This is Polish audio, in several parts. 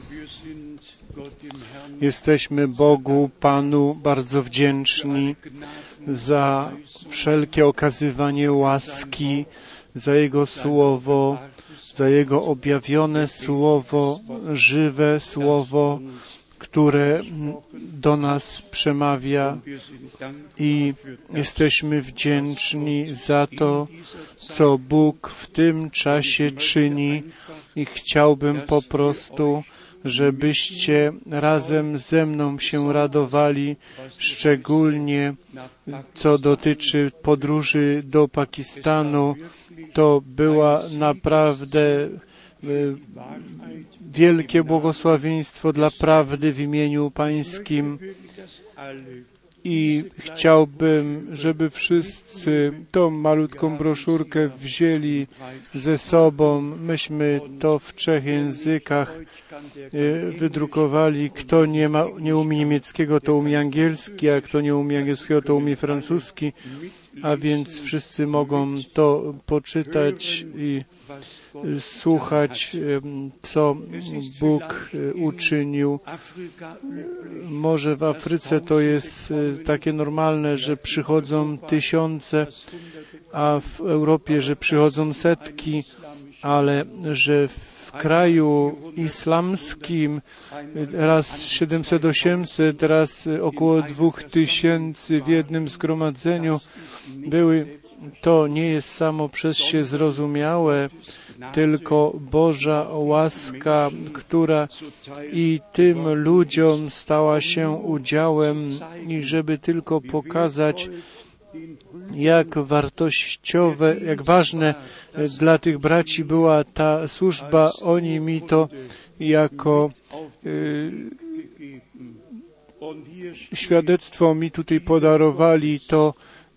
Jesteśmy Bogu, Panu bardzo wdzięczni za wszelkie okazywanie łaski, za Jego Słowo, za Jego objawione Słowo, żywe Słowo, które do nas przemawia i jesteśmy wdzięczni za to, co Bóg w tym czasie czyni i chciałbym po prostu, żebyście razem ze mną się radowali, szczególnie co dotyczy podróży do Pakistanu. To była naprawdę wielkie błogosławieństwo dla prawdy w imieniu Pańskim i chciałbym, żeby wszyscy tą malutką broszurkę wzięli ze sobą. Myśmy to w 3 językach wydrukowali. Kto nie umie niemieckiego, to umie angielski, a kto nie umie angielskiego, to umie francuski, a więc wszyscy mogą to poczytać i słuchać, co Bóg uczynił. Może w Afryce to jest takie normalne, że przychodzą tysiące, a w Europie, że przychodzą setki, ale że w kraju islamskim raz 700-800, raz około 2000 w jednym zgromadzeniu to nie jest samo przez się zrozumiałe, tylko Boża łaska, która i tym ludziom stała się udziałem i żeby tylko pokazać, jak wartościowe, jak ważne dla tych braci była ta służba. Oni mi to jako świadectwo mi tutaj podarowali to.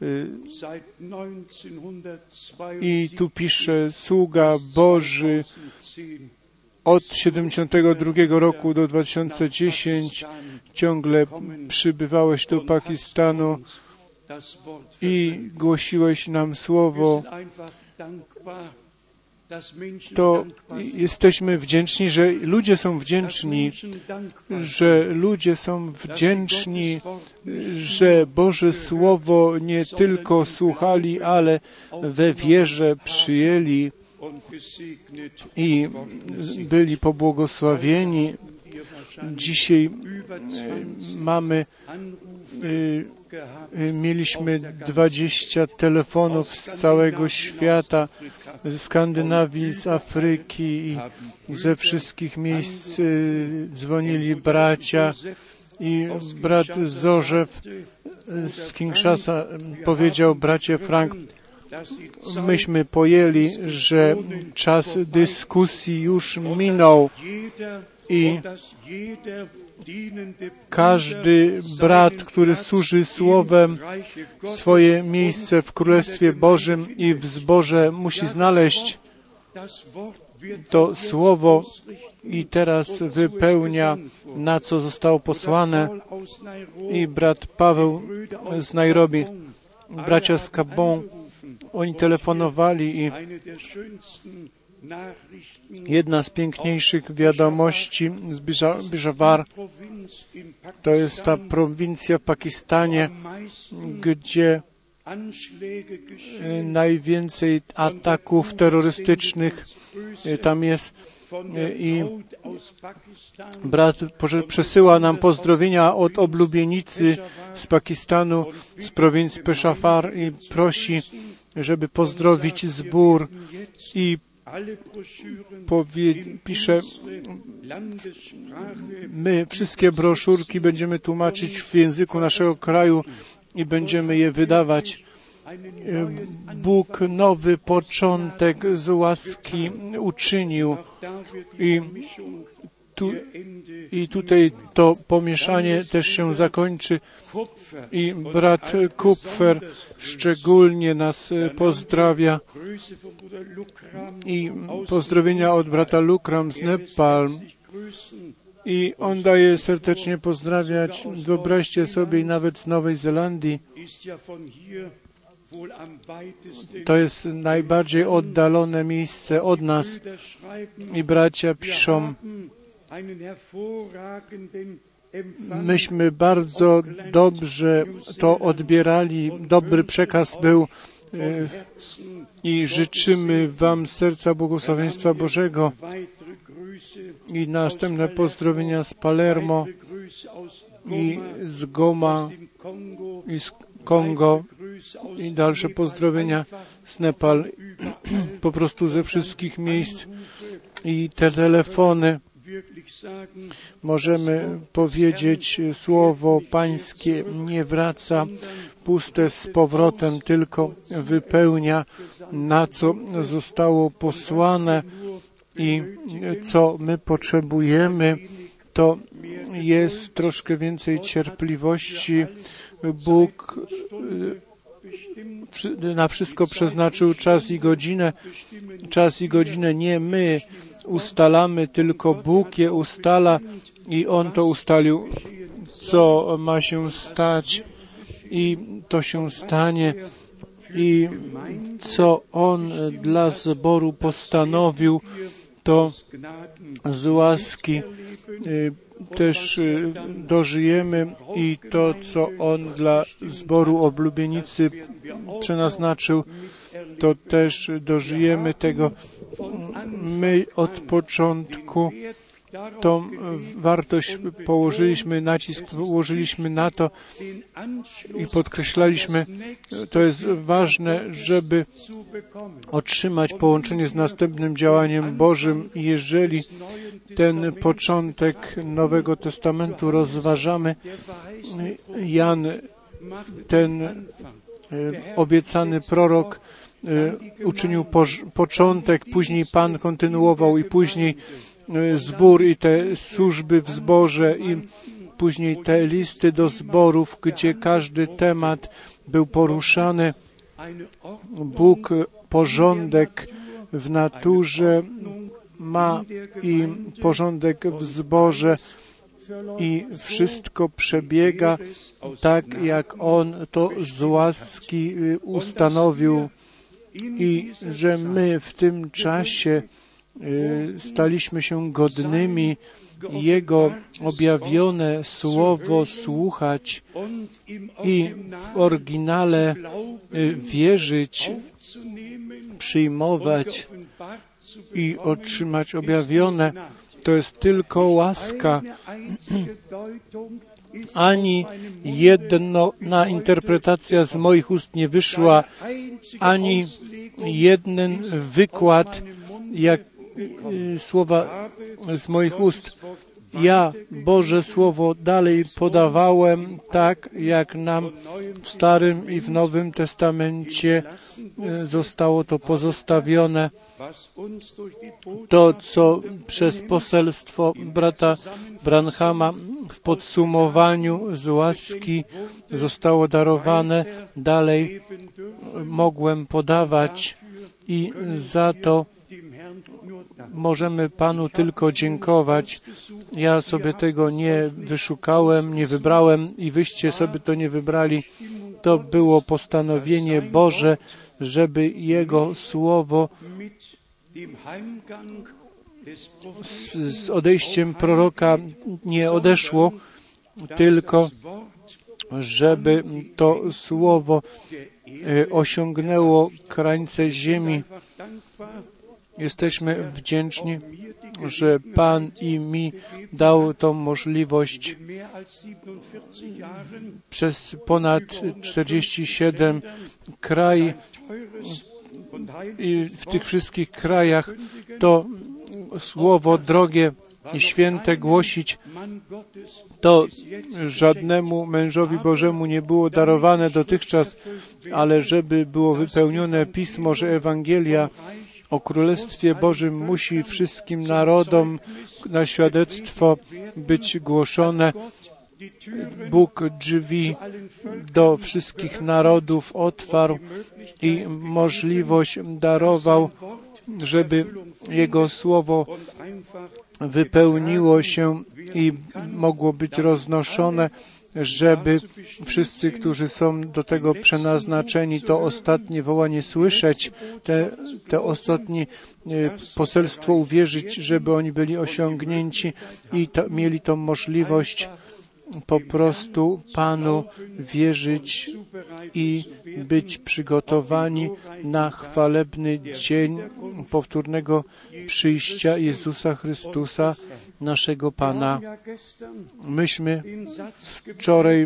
I tu pisze, sługa Boży od 72 roku do 2010 ciągle przybywałeś do Pakistanu i głosiłeś nam słowo. To jesteśmy wdzięczni, że ludzie są wdzięczni, że Boże Słowo nie tylko słuchali, ale we wierze przyjęli i byli pobłogosławieni. Dzisiaj mieliśmy 20 telefonów z całego świata, ze Skandynawii, z Afryki i ze wszystkich miejsc dzwonili bracia i brat Zorzef z Kinshasa powiedział, bracie Frank, myśmy pojęli, że czas dyskusji już minął i każdy brat, który służy Słowem, swoje miejsce w Królestwie Bożym i w zborze musi znaleźć to Słowo i teraz wypełnia, na co zostało posłane. I brat Paweł z Nairobi, bracia z Gabon, oni telefonowali i jedna z piękniejszych wiadomości z Bijawar, to jest ta prowincja w Pakistanie, gdzie najwięcej ataków terrorystycznych tam jest i brat przesyła nam pozdrowienia od oblubienicy z Pakistanu, z prowincji Peshawar i prosi, żeby pozdrowić zbór i pisze, my wszystkie broszurki będziemy tłumaczyć w języku naszego kraju i będziemy je wydawać. Bóg nowy początek z łaski uczynił i tutaj to pomieszanie też się zakończy i brat Kupfer szczególnie nas pozdrawia i pozdrowienia od brata Lukram z Nepal i on daje serdecznie pozdrawiać. Wyobraźcie sobie, nawet z Nowej Zelandii, to jest najbardziej oddalone miejsce od nas i bracia piszą, myśmy bardzo dobrze to odbierali. Dobry przekaz był i życzymy Wam z serca błogosławieństwa Bożego i następne pozdrowienia z Palermo i z Goma i z Kongo i dalsze pozdrowienia z Nepal, po prostu ze wszystkich miejsc i te telefony. Możemy powiedzieć, słowo Pańskie nie wraca puste z powrotem, tylko wypełnia, na co zostało posłane i co my potrzebujemy. To jest troszkę więcej cierpliwości. Bóg na wszystko przeznaczył czas i godzinę. Czas i godzinę nie my ustalamy, tylko Bóg je ustala i On to ustalił, co ma się stać i to się stanie i co On dla zboru postanowił, to z łaski też dożyjemy i to, co On dla zboru Oblubienicy przeznaczył, to też dożyjemy tego. My od początku tą wartość położyliśmy, nacisk położyliśmy na to i podkreślaliśmy, to jest ważne, żeby otrzymać połączenie z następnym działaniem Bożym. I jeżeli ten początek Nowego Testamentu rozważamy, Jan, ten obiecany prorok, uczynił początek, później Pan kontynuował i później zbór i te służby w zborze i później te listy do zborów, gdzie każdy temat był poruszany. Bóg porządek w naturze ma i porządek w zborze i wszystko przebiega tak, jak On to z łaski ustanowił i że my w tym czasie staliśmy się godnymi Jego objawione słowo słuchać i w oryginale wierzyć, przyjmować i otrzymać objawione. To jest tylko łaska. Ani jedna interpretacja z moich ust nie wyszła, ani jeden wykład, jak słowa z moich ust. Ja Boże Słowo dalej podawałem tak, jak nam w Starym i w Nowym Testamencie zostało to pozostawione. To, co przez poselstwo brata Branhama w podsumowaniu z łaski zostało darowane, dalej mogłem podawać i za to możemy Panu tylko dziękować. Ja sobie tego nie wyszukałem, nie wybrałem i wyście sobie to nie wybrali. To było postanowienie Boże, żeby Jego Słowo z odejściem proroka nie odeszło, tylko żeby to Słowo osiągnęło krańce ziemi. Jesteśmy wdzięczni, że Pan i mi dał tą możliwość przez ponad 47 krajów i w tych wszystkich krajach to słowo drogie i święte głosić. To żadnemu mężowi Bożemu nie było darowane dotychczas, ale żeby było wypełnione Pismo, że Ewangelia o Królestwie Bożym musi wszystkim narodom na świadectwo być głoszone. Bóg drzwi do wszystkich narodów otwarł i możliwość darował, żeby Jego Słowo wypełniło się i mogło być roznoszone żeby wszyscy, którzy są do tego przeznaczeni, to ostatnie wołanie słyszeć, te ostatnie poselstwo uwierzyć, żeby oni byli osiągnięci i mieli tą możliwość po prostu Panu wierzyć i być przygotowani na chwalebny dzień powtórnego przyjścia Jezusa Chrystusa, naszego Pana. Myśmy wczoraj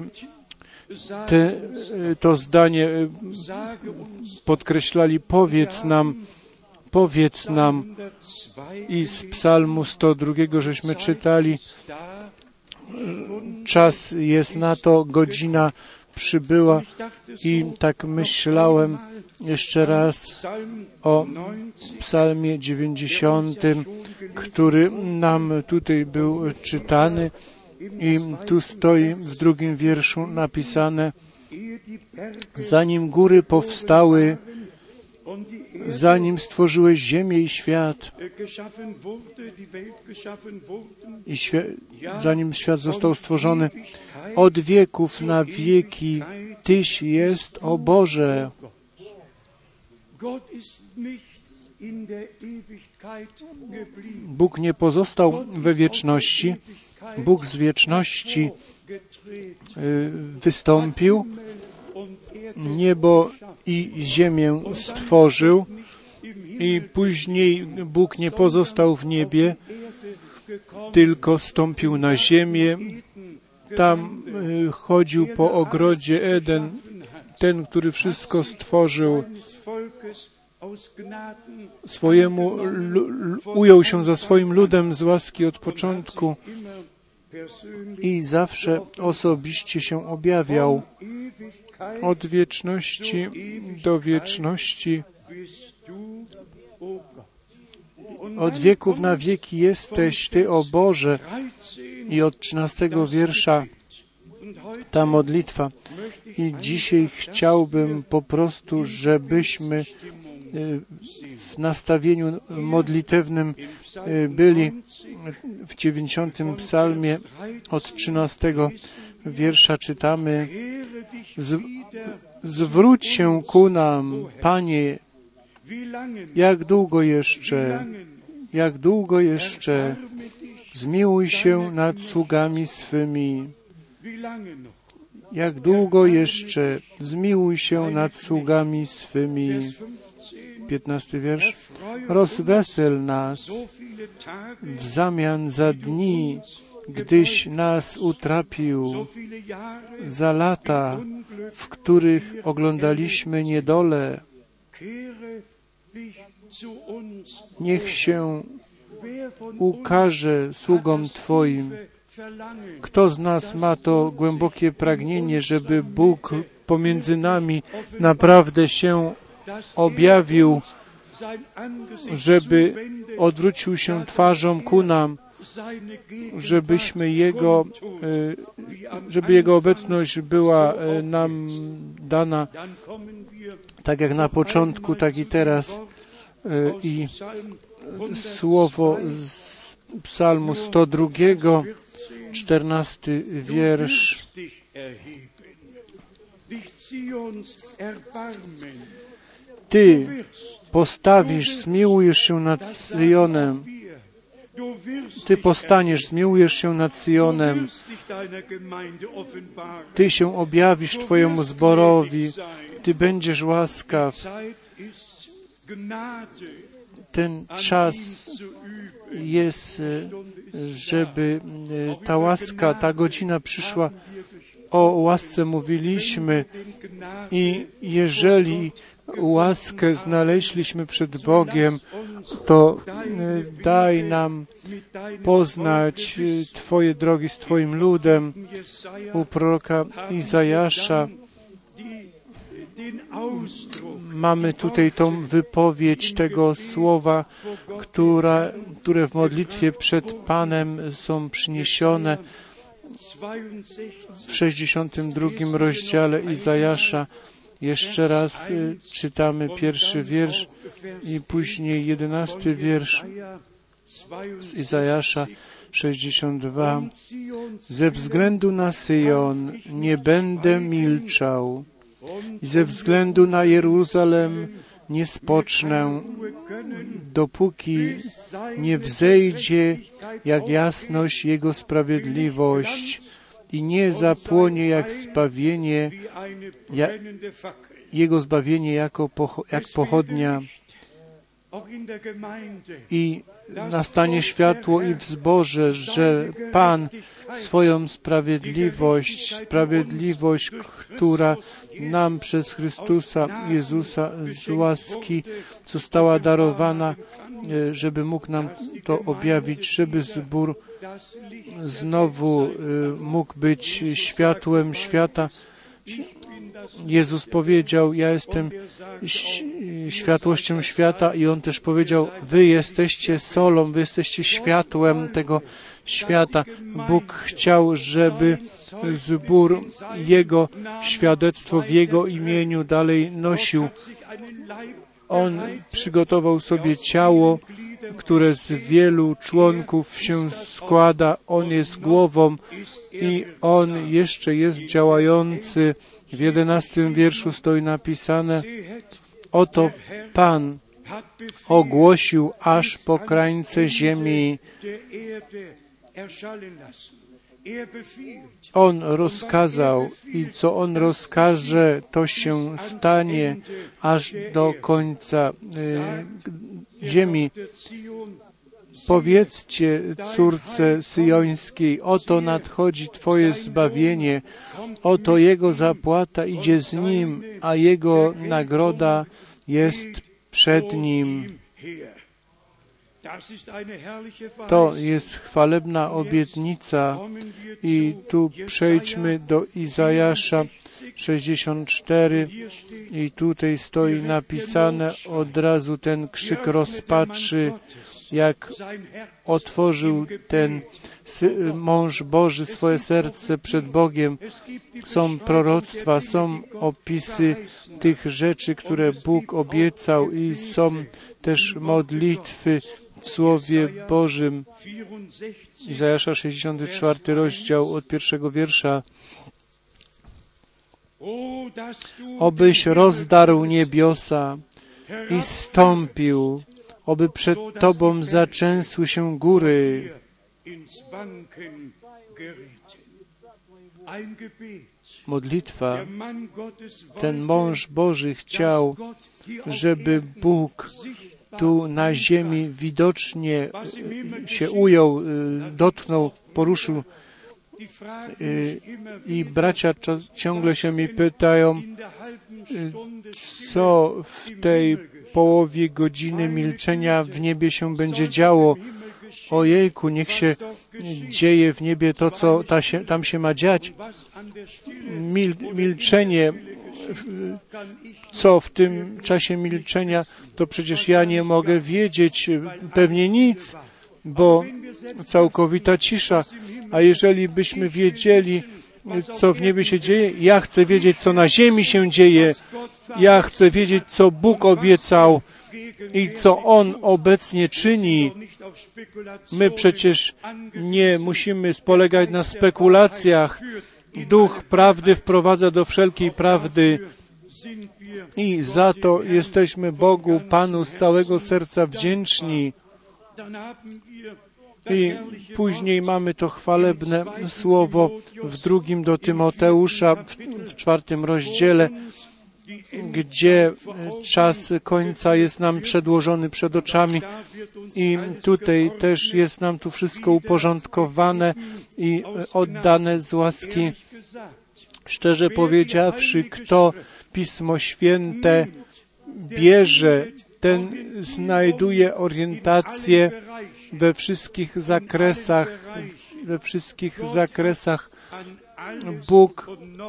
to zdanie podkreślali, powiedz nam, i z Psalmu 102 żeśmy czytali, czas jest na to, godzina przybyła, i tak myślałem jeszcze raz o Psalmie 90, który nam tutaj był czytany, i tu stoi w 2 wierszu napisane: zanim góry powstały, zanim stworzyłeś ziemię i świat, zanim świat został stworzony, od wieków na wieki Tyś jest, o Boże. Bóg nie pozostał we wieczności. Bóg z wieczności wystąpił, niebo i ziemię stworzył, i później Bóg nie pozostał w niebie, tylko stąpił na ziemię. Tam chodził po ogrodzie Eden, ten, który wszystko stworzył, ujął się za swoim ludem z łaski od początku i zawsze osobiście się objawiał. Od wieczności do wieczności, od wieków na wieki jesteś Ty, o Boże. I od 13 wiersza ta modlitwa. I dzisiaj chciałbym po prostu, żebyśmy w nastawieniu modlitewnym byli. W 90 psalmie od 13 wiersza czytamy: zwróć się ku nam, Panie, jak długo jeszcze, zmiłuj się nad sługami swymi. Jak długo jeszcze, zmiłuj się nad sługami swymi. 15 wiersz. Rozwesel nas w zamian za dni, gdyś nas utrapił, za lata, w których oglądaliśmy niedolę. Niech się ukaże sługom Twoim. Kto z nas ma to głębokie pragnienie, żeby Bóg pomiędzy nami naprawdę się objawił, żeby odwrócił się twarzą ku nam, żeby Jego obecność była nam dana, tak jak na początku, tak i teraz. I słowo z Psalmu 102, 14 wiersz. Ty postawisz, zmiłujesz się nad Syjonem. Ty postaniesz, zmiłujesz się nad Syjonem. Ty się objawisz Twojemu zborowi. Ty będziesz łaskaw. Ten czas jest, żeby ta łaska, ta godzina przyszła. O łasce mówiliśmy, i jeżeli łaskę znaleźliśmy przed Bogiem, to daj nam poznać Twoje drogi z Twoim ludem. U proroka Izajasza mamy tutaj tą wypowiedź tego słowa, które w modlitwie przed Panem są przyniesione w 62 rozdziale Izajasza. Jeszcze raz czytamy 1 wiersz i później 11 wiersz z Izajasza 62. Ze względu na Syjon nie będę milczał i ze względu na Jeruzalem nie spocznę, dopóki nie wzejdzie jak jasność Jego sprawiedliwość i nie zapłonie jak zbawienie, Jego zbawienie jak pochodnia. I nastanie światło i w zborze, że Pan swoją sprawiedliwość, która nam przez Chrystusa Jezusa z łaski została darowana, żeby mógł nam to objawić, żeby zbór znowu mógł być światłem świata. Jezus powiedział, ja jestem światłością świata i On też powiedział, wy jesteście solą, wy jesteście światłem tego świata. Bóg chciał, żeby zbór Jego świadectwo w Jego imieniu dalej nosił. On przygotował sobie ciało, które z wielu członków się składa. On jest głową i On jeszcze jest działający. W 11 wierszu stoi napisane, oto Pan ogłosił aż po krańce ziemi. On rozkazał i co On rozkaże, to się stanie aż do końca ziemi. Powiedzcie córce syjońskiej, oto nadchodzi Twoje zbawienie, oto Jego zapłata idzie z Nim, a Jego nagroda jest przed Nim. To jest chwalebna obietnica i tu przejdźmy do Izajasza 64 i tutaj stoi napisane od razu ten krzyk rozpaczy, jak otworzył ten mąż Boży swoje serce przed Bogiem. Są proroctwa, są opisy tych rzeczy, które Bóg obiecał i są też modlitwy w Słowie Bożym. Izajasza 64 rozdział od 1 wiersza. Obyś rozdarł niebiosa i zstąpił, oby przed Tobą zatrzęsły się góry. Modlitwa. Ten mąż Boży chciał, żeby Bóg tu na ziemi widocznie się ujął, dotknął, poruszył. I bracia ciągle się mi pytają, co w tej połowie godziny milczenia w niebie się będzie działo. Ojejku, niech się dzieje w niebie to, co tam się ma dziać. Milczenie, co w tym czasie milczenia, to przecież ja nie mogę wiedzieć pewnie nic, bo całkowita cisza. A jeżeli byśmy wiedzieli, co w niebie się dzieje, ja chcę wiedzieć, co na ziemi się dzieje. Ja chcę wiedzieć, co Bóg obiecał i co On obecnie czyni. My przecież nie musimy spolegać na spekulacjach. Duch prawdy wprowadza do wszelkiej prawdy i za to jesteśmy Bogu, Panu z całego serca wdzięczni. I później mamy to chwalebne słowo w 2 do Tymoteusza, w 4 rozdziale, gdzie czas końca jest nam przedłożony przed oczami i tutaj też jest nam tu wszystko uporządkowane i oddane z łaski. Szczerze powiedziawszy, kto Pismo Święte bierze, ten znajduje orientację we wszystkich zakresach. Bóg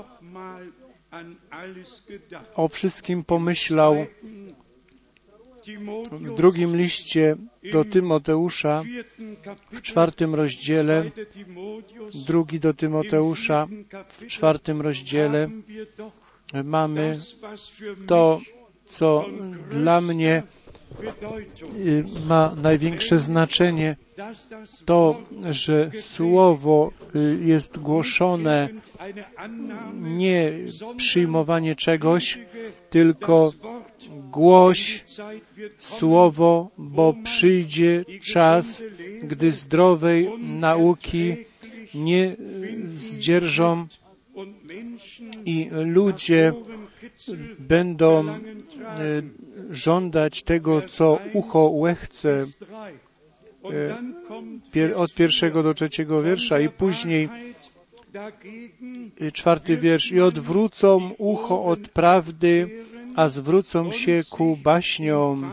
o wszystkim pomyślał. W 2 liście do Tymoteusza, w 4 rozdziale, 2 do Tymoteusza, w 4 rozdziale mamy to, co dla mnie ma największe znaczenie, to, że Słowo jest głoszone, nie przyjmowanie czegoś, tylko głoś Słowo, bo przyjdzie czas, gdy zdrowej nauki nie zdzierżą i ludzie będą żądać tego, co ucho łechce, od 1 do 3 wiersza i później 4 wiersz. I odwrócą ucho od prawdy, a zwrócą się ku baśniom.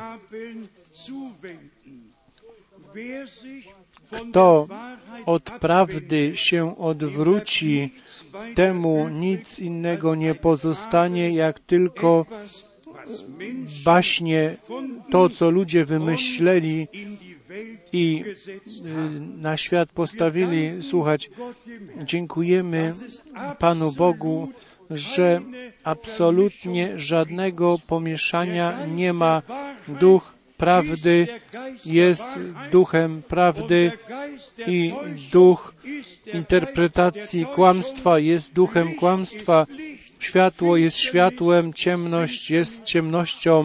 Kto od prawdy się odwróci, temu nic innego nie pozostanie, jak tylko baśnie, to, co ludzie wymyśleli i na świat postawili. Słuchać, dziękujemy Panu Bogu, że absolutnie żadnego pomieszania nie ma. Duch prawdy jest duchem prawdy i duch interpretacji kłamstwa jest duchem kłamstwa. Światło jest światłem, ciemność jest ciemnością.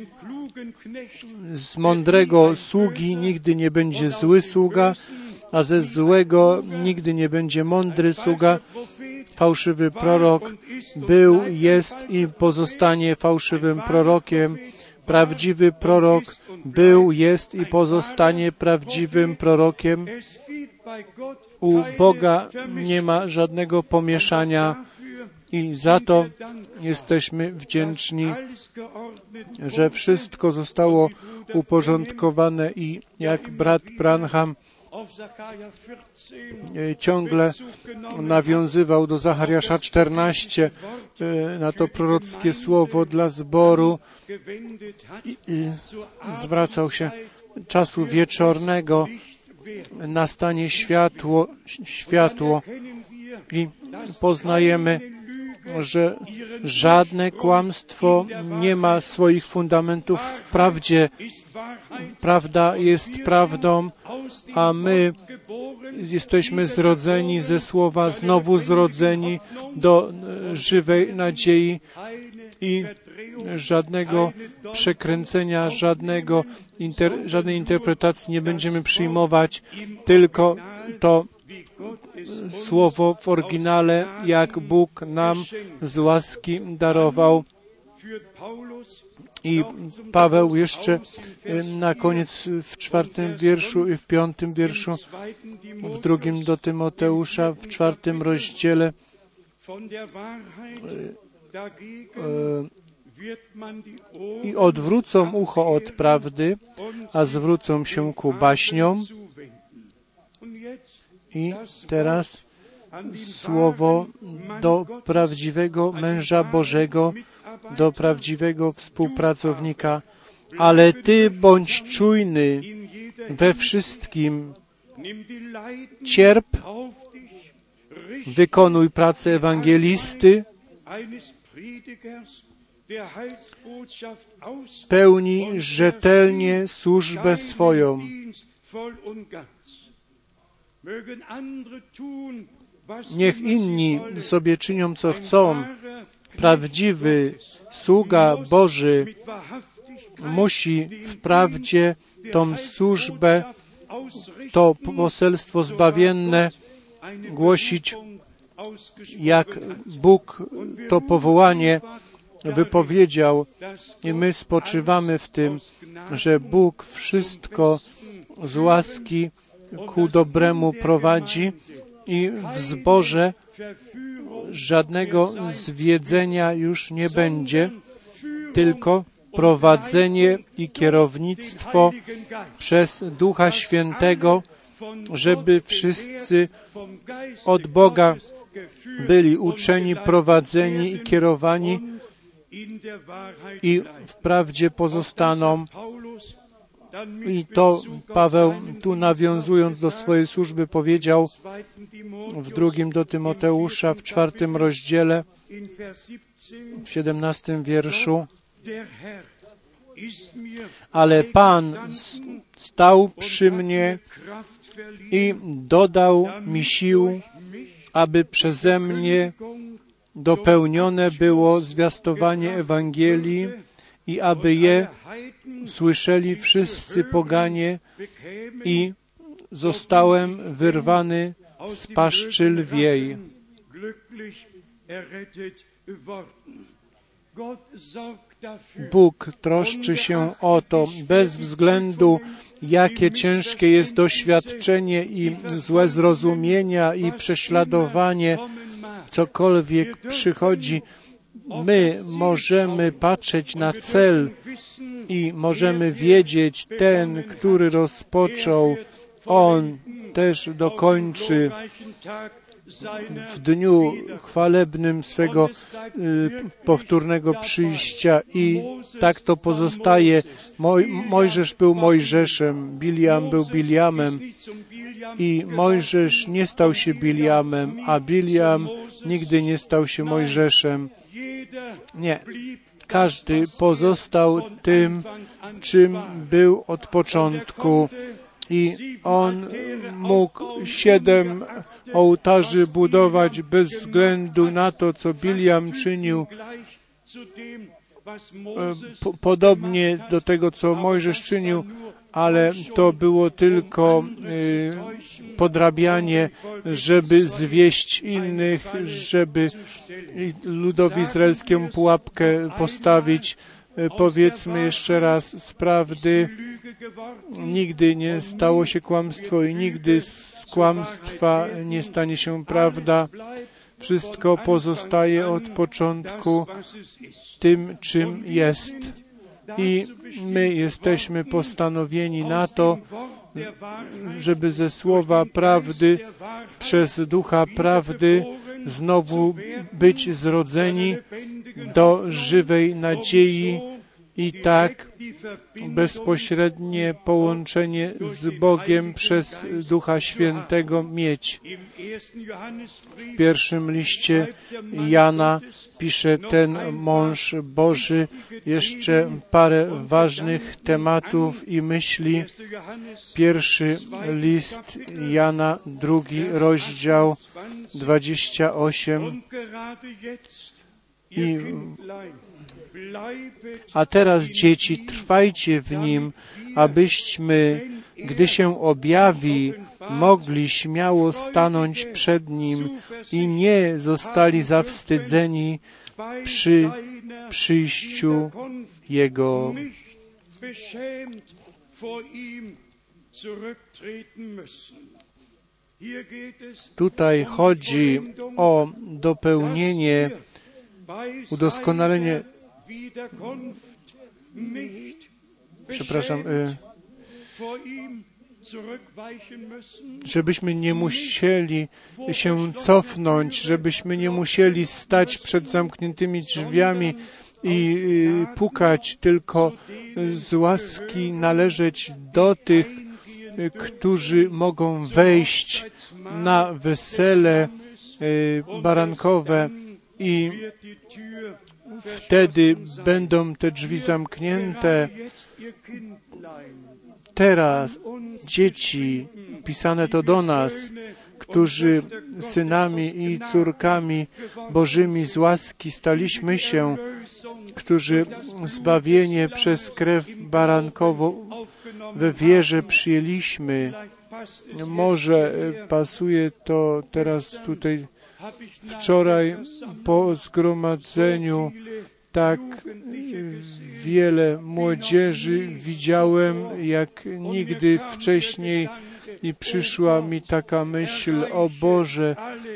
Z mądrego sługi nigdy nie będzie zły sługa, a ze złego nigdy nie będzie mądry sługa. Fałszywy prorok był, jest i pozostanie fałszywym prorokiem. Prawdziwy prorok był, jest i pozostanie prawdziwym prorokiem. U Boga nie ma żadnego pomieszania i za to jesteśmy wdzięczni, że wszystko zostało uporządkowane i jak brat Branham ciągle nawiązywał do Zachariasza 14, na to prorockie słowo dla zboru i zwracał się czasu wieczornego, nastanie światło i poznajemy, że żadne kłamstwo nie ma swoich fundamentów w prawdzie. Prawda jest prawdą, a my jesteśmy zrodzeni ze Słowa, znowu zrodzeni do żywej nadziei i żadnego przekręcenia, żadnej interpretacji nie będziemy przyjmować, tylko to Słowo w oryginale, jak Bóg nam z łaski darował. I Paweł jeszcze na koniec w 4 wierszu i w 5 wierszu, w 2 do Tymoteusza, w 4 rozdziale i odwrócą ucho od prawdy, a zwrócą się ku baśniom. I teraz słowo do prawdziwego męża Bożego, do prawdziwego współpracownika. Ale Ty bądź czujny we wszystkim. Cierp, wykonuj pracę ewangelisty, pełnij rzetelnie służbę swoją. Niech inni sobie czynią, co chcą. Prawdziwy sługa Boży musi w prawdzie tą służbę, to poselstwo zbawienne głosić, jak Bóg to powołanie wypowiedział. I my spoczywamy w tym, że Bóg wszystko z łaski ku dobremu prowadzi i w zborze żadnego zwiedzenia już nie będzie, tylko prowadzenie i kierownictwo przez Ducha Świętego, żeby wszyscy od Boga byli uczeni, prowadzeni i kierowani i w prawdzie pozostaną. I to Paweł, tu nawiązując do swojej służby, powiedział w 2 do Tymoteusza, w 4 rozdziale, w 17 wierszu. Ale Pan stał przy mnie i dodał mi sił, aby przeze mnie dopełnione było zwiastowanie Ewangelii i aby je słyszeli wszyscy poganie i zostałem wyrwany z paszczy lwiej. Bóg troszczy się o to, bez względu jakie ciężkie jest doświadczenie i złe zrozumienia i prześladowanie, cokolwiek przychodzi, my możemy patrzeć na cel i możemy wiedzieć, ten, który rozpoczął, On też dokończy w dniu chwalebnym swego powtórnego przyjścia i tak to pozostaje. Mojżesz był Mojżeszem, Biliam był Biliamem i Mojżesz nie stał się Biliamem, a Biliam nigdy nie stał się Mojżeszem. Nie. Każdy pozostał tym, czym był od początku. I on mógł 7 ołtarzy budować bez względu na to, co Biliam czynił, podobnie do tego, co Mojżesz czynił, ale to było tylko podrabianie, żeby zwieść innych, żeby ludowi izraelskiemu pułapkę postawić. Powiedzmy jeszcze raz, z prawdy nigdy nie stało się kłamstwo i nigdy z kłamstwa nie stanie się prawda. Wszystko pozostaje od początku tym, czym jest. I my jesteśmy postanowieni na to, żeby ze słowa prawdy, przez ducha prawdy znowu być zrodzeni do żywej nadziei i tak bezpośrednie połączenie z Bogiem przez Ducha Świętego mieć. W pierwszym liście Jana pisze ten mąż Boży jeszcze parę ważnych tematów i myśli. Pierwszy list Jana, 2 rozdział, 28. A teraz, dzieci, trwajcie w Nim, abyśmy, gdy się objawi, mogli śmiało stanąć przed Nim i nie zostali zawstydzeni przy przyjściu Jego. Tutaj chodzi o dopełnienie, udoskonalenie, żebyśmy nie musieli się cofnąć, żebyśmy nie musieli stać przed zamkniętymi drzwiami i pukać, tylko z łaski należeć do tych, którzy mogą wejść na wesele barankowe i wtedy będą te drzwi zamknięte. Teraz dzieci, pisane to do nas, którzy synami i córkami Bożymi z łaski staliśmy się, którzy zbawienie przez krew barankową we wierze przyjęliśmy. Może pasuje to teraz tutaj. Wczoraj po zgromadzeniu tak wiele młodzieży widziałem jak nigdy wcześniej i przyszła mi taka myśl: o Boże,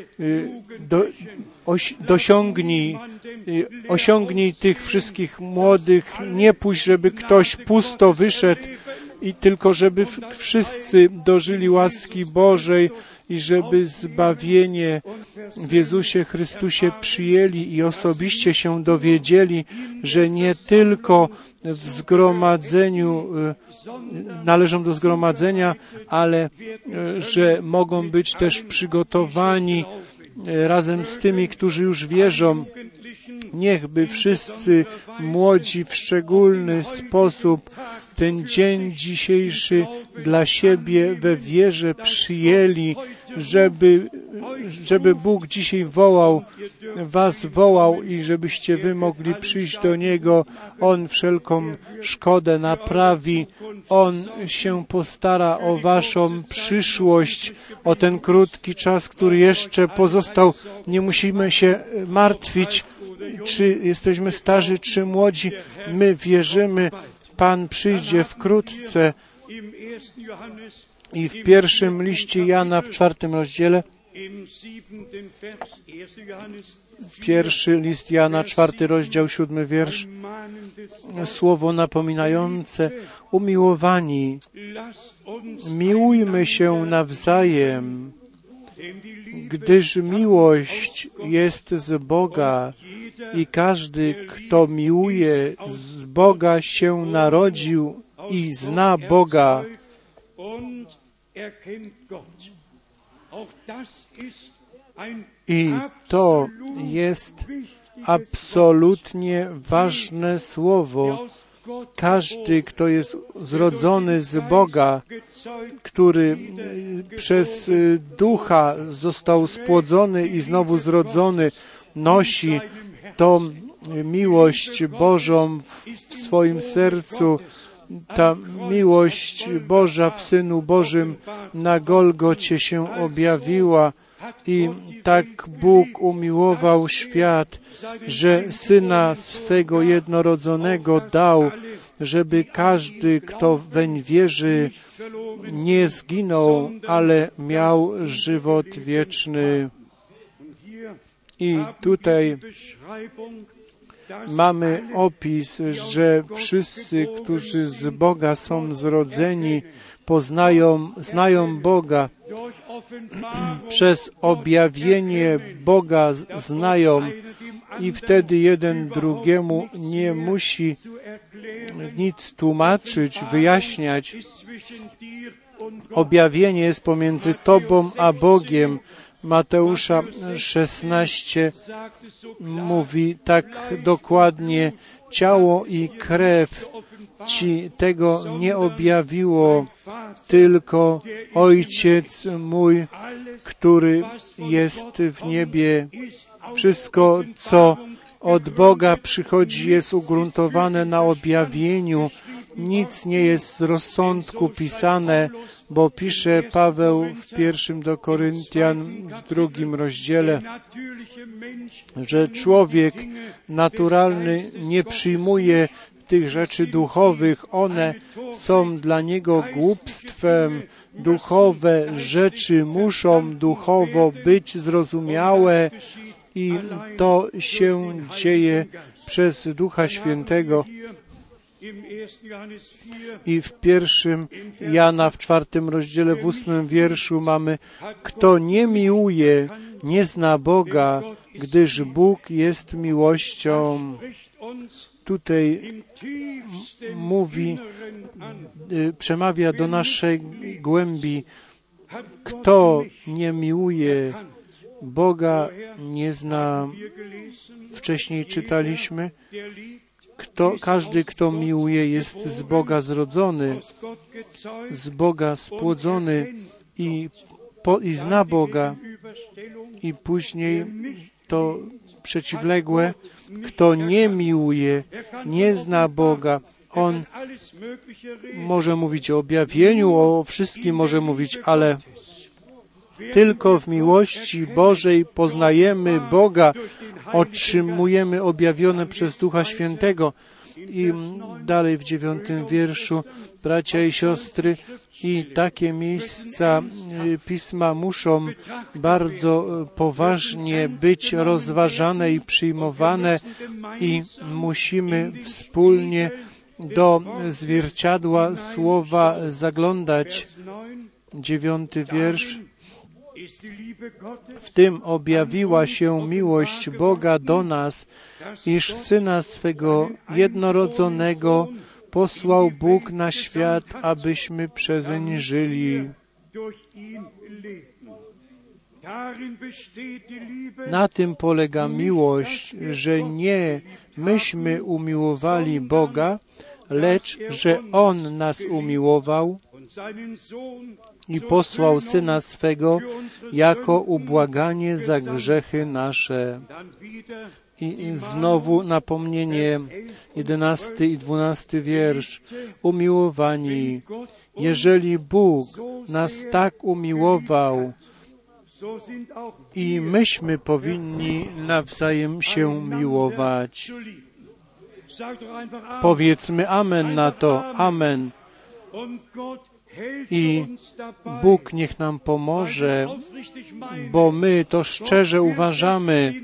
osiągnij tych wszystkich młodych, nie puść, żeby ktoś pusto wyszedł, i tylko żeby wszyscy dożyli łaski Bożej i żeby zbawienie w Jezusie Chrystusie przyjęli i osobiście się dowiedzieli, że nie tylko w zgromadzeniu należą do zgromadzenia, ale że mogą być też przygotowani razem z tymi, którzy już wierzą, Niechby wszyscy młodzi w szczególny sposób ten dzień dzisiejszy dla siebie we wierze przyjęli, żeby Bóg dzisiaj was wołał i żebyście wy mogli przyjść do Niego. On wszelką szkodę naprawi. On się postara o waszą przyszłość, o ten krótki czas, który jeszcze pozostał. Nie musimy się martwić, czy jesteśmy starzy, czy młodzi. My wierzymy, Pan przyjdzie wkrótce. I w pierwszym liście Jana, w 4 rozdziale, pierwszy list Jana, 4 rozdział, 7 wiersz, słowo napominające: umiłowani, miłujmy się nawzajem, gdyż miłość jest z Boga i każdy, kto miłuje, z Boga się narodził i zna Boga. I to jest absolutnie ważne słowo. Każdy, kto jest zrodzony z Boga, który przez Ducha został spłodzony i znowu zrodzony, nosi tą miłość Bożą w swoim sercu. Ta miłość Boża w Synu Bożym na Golgocie się objawiła i tak Bóg umiłował świat, że Syna swego jednorodzonego dał, żeby każdy, kto weń wierzy, nie zginął, ale miał żywot wieczny. I tutaj mamy opis, że wszyscy, którzy z Boga są zrodzeni, znają Boga. Przez objawienie Boga znają i wtedy jeden drugiemu nie musi nic tłumaczyć, wyjaśniać. Objawienie jest pomiędzy Tobą a Bogiem. Mateusza 16 mówi tak dokładnie: ciało i krew Ci tego nie objawiło, tylko Ojciec mój, który jest w niebie. Wszystko, co od Boga przychodzi, jest ugruntowane na objawieniu. Nic nie jest z rozsądku pisane, bo pisze Paweł w 1 do Koryntian w 2 rozdziale, że człowiek naturalny nie przyjmuje tych rzeczy duchowych. One są dla niego głupstwem. Duchowe rzeczy muszą duchowo być zrozumiałe i to się dzieje przez Ducha Świętego. I w 1 Jana w 4 rozdziale w 8 wierszu mamy: kto nie miłuje, nie zna Boga, gdyż Bóg jest miłością. Tutaj mówi, przemawia do naszej głębi: kto nie miłuje Boga, nie zna. Wcześniej czytaliśmy, każdy, kto miłuje, jest z Boga zrodzony, z Boga spłodzony i zna Boga. I później to przeciwległe: kto nie miłuje, nie zna Boga. On może mówić o objawieniu, o wszystkim może mówić, ale tylko w miłości Bożej poznajemy Boga, otrzymujemy objawione przez Ducha Świętego. I dalej w 9 wierszu: bracia i siostry, i takie miejsca Pisma muszą bardzo poważnie być rozważane i przyjmowane i musimy wspólnie do zwierciadła Słowa zaglądać. 9 wiersz: w tym objawiła się miłość Boga do nas, iż Syna swego jednorodzonego posłał Bóg na świat, abyśmy przezeń żyli. Na tym polega miłość, że nie myśmy umiłowali Boga, lecz że On nas umiłował i posłał Syna swego jako ubłaganie za grzechy nasze. I znowu napomnienie, 11 i 12 wiersz. Umiłowani, jeżeli Bóg nas tak umiłował, i myśmy powinni nawzajem się miłować. Powiedzmy amen na to, amen. I Bóg niech nam pomoże, bo my to szczerze uważamy.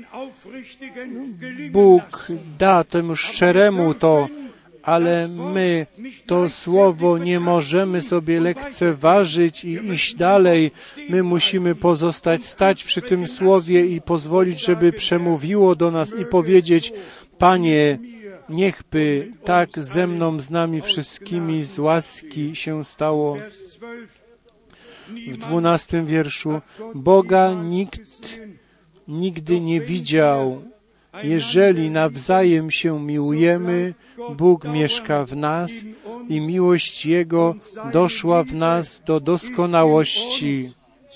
Bóg da temu szczeremu to, ale my to słowo nie możemy sobie lekceważyć i iść dalej. My musimy stać przy tym słowie i pozwolić, żeby przemówiło do nas i powiedzieć: Panie, niechby tak ze mną, z nami wszystkimi z łaski się stało. W 12 wierszu: Boga nikt nigdy nie widział. Jeżeli nawzajem się miłujemy, Bóg mieszka w nas i miłość Jego doszła w nas do doskonałości.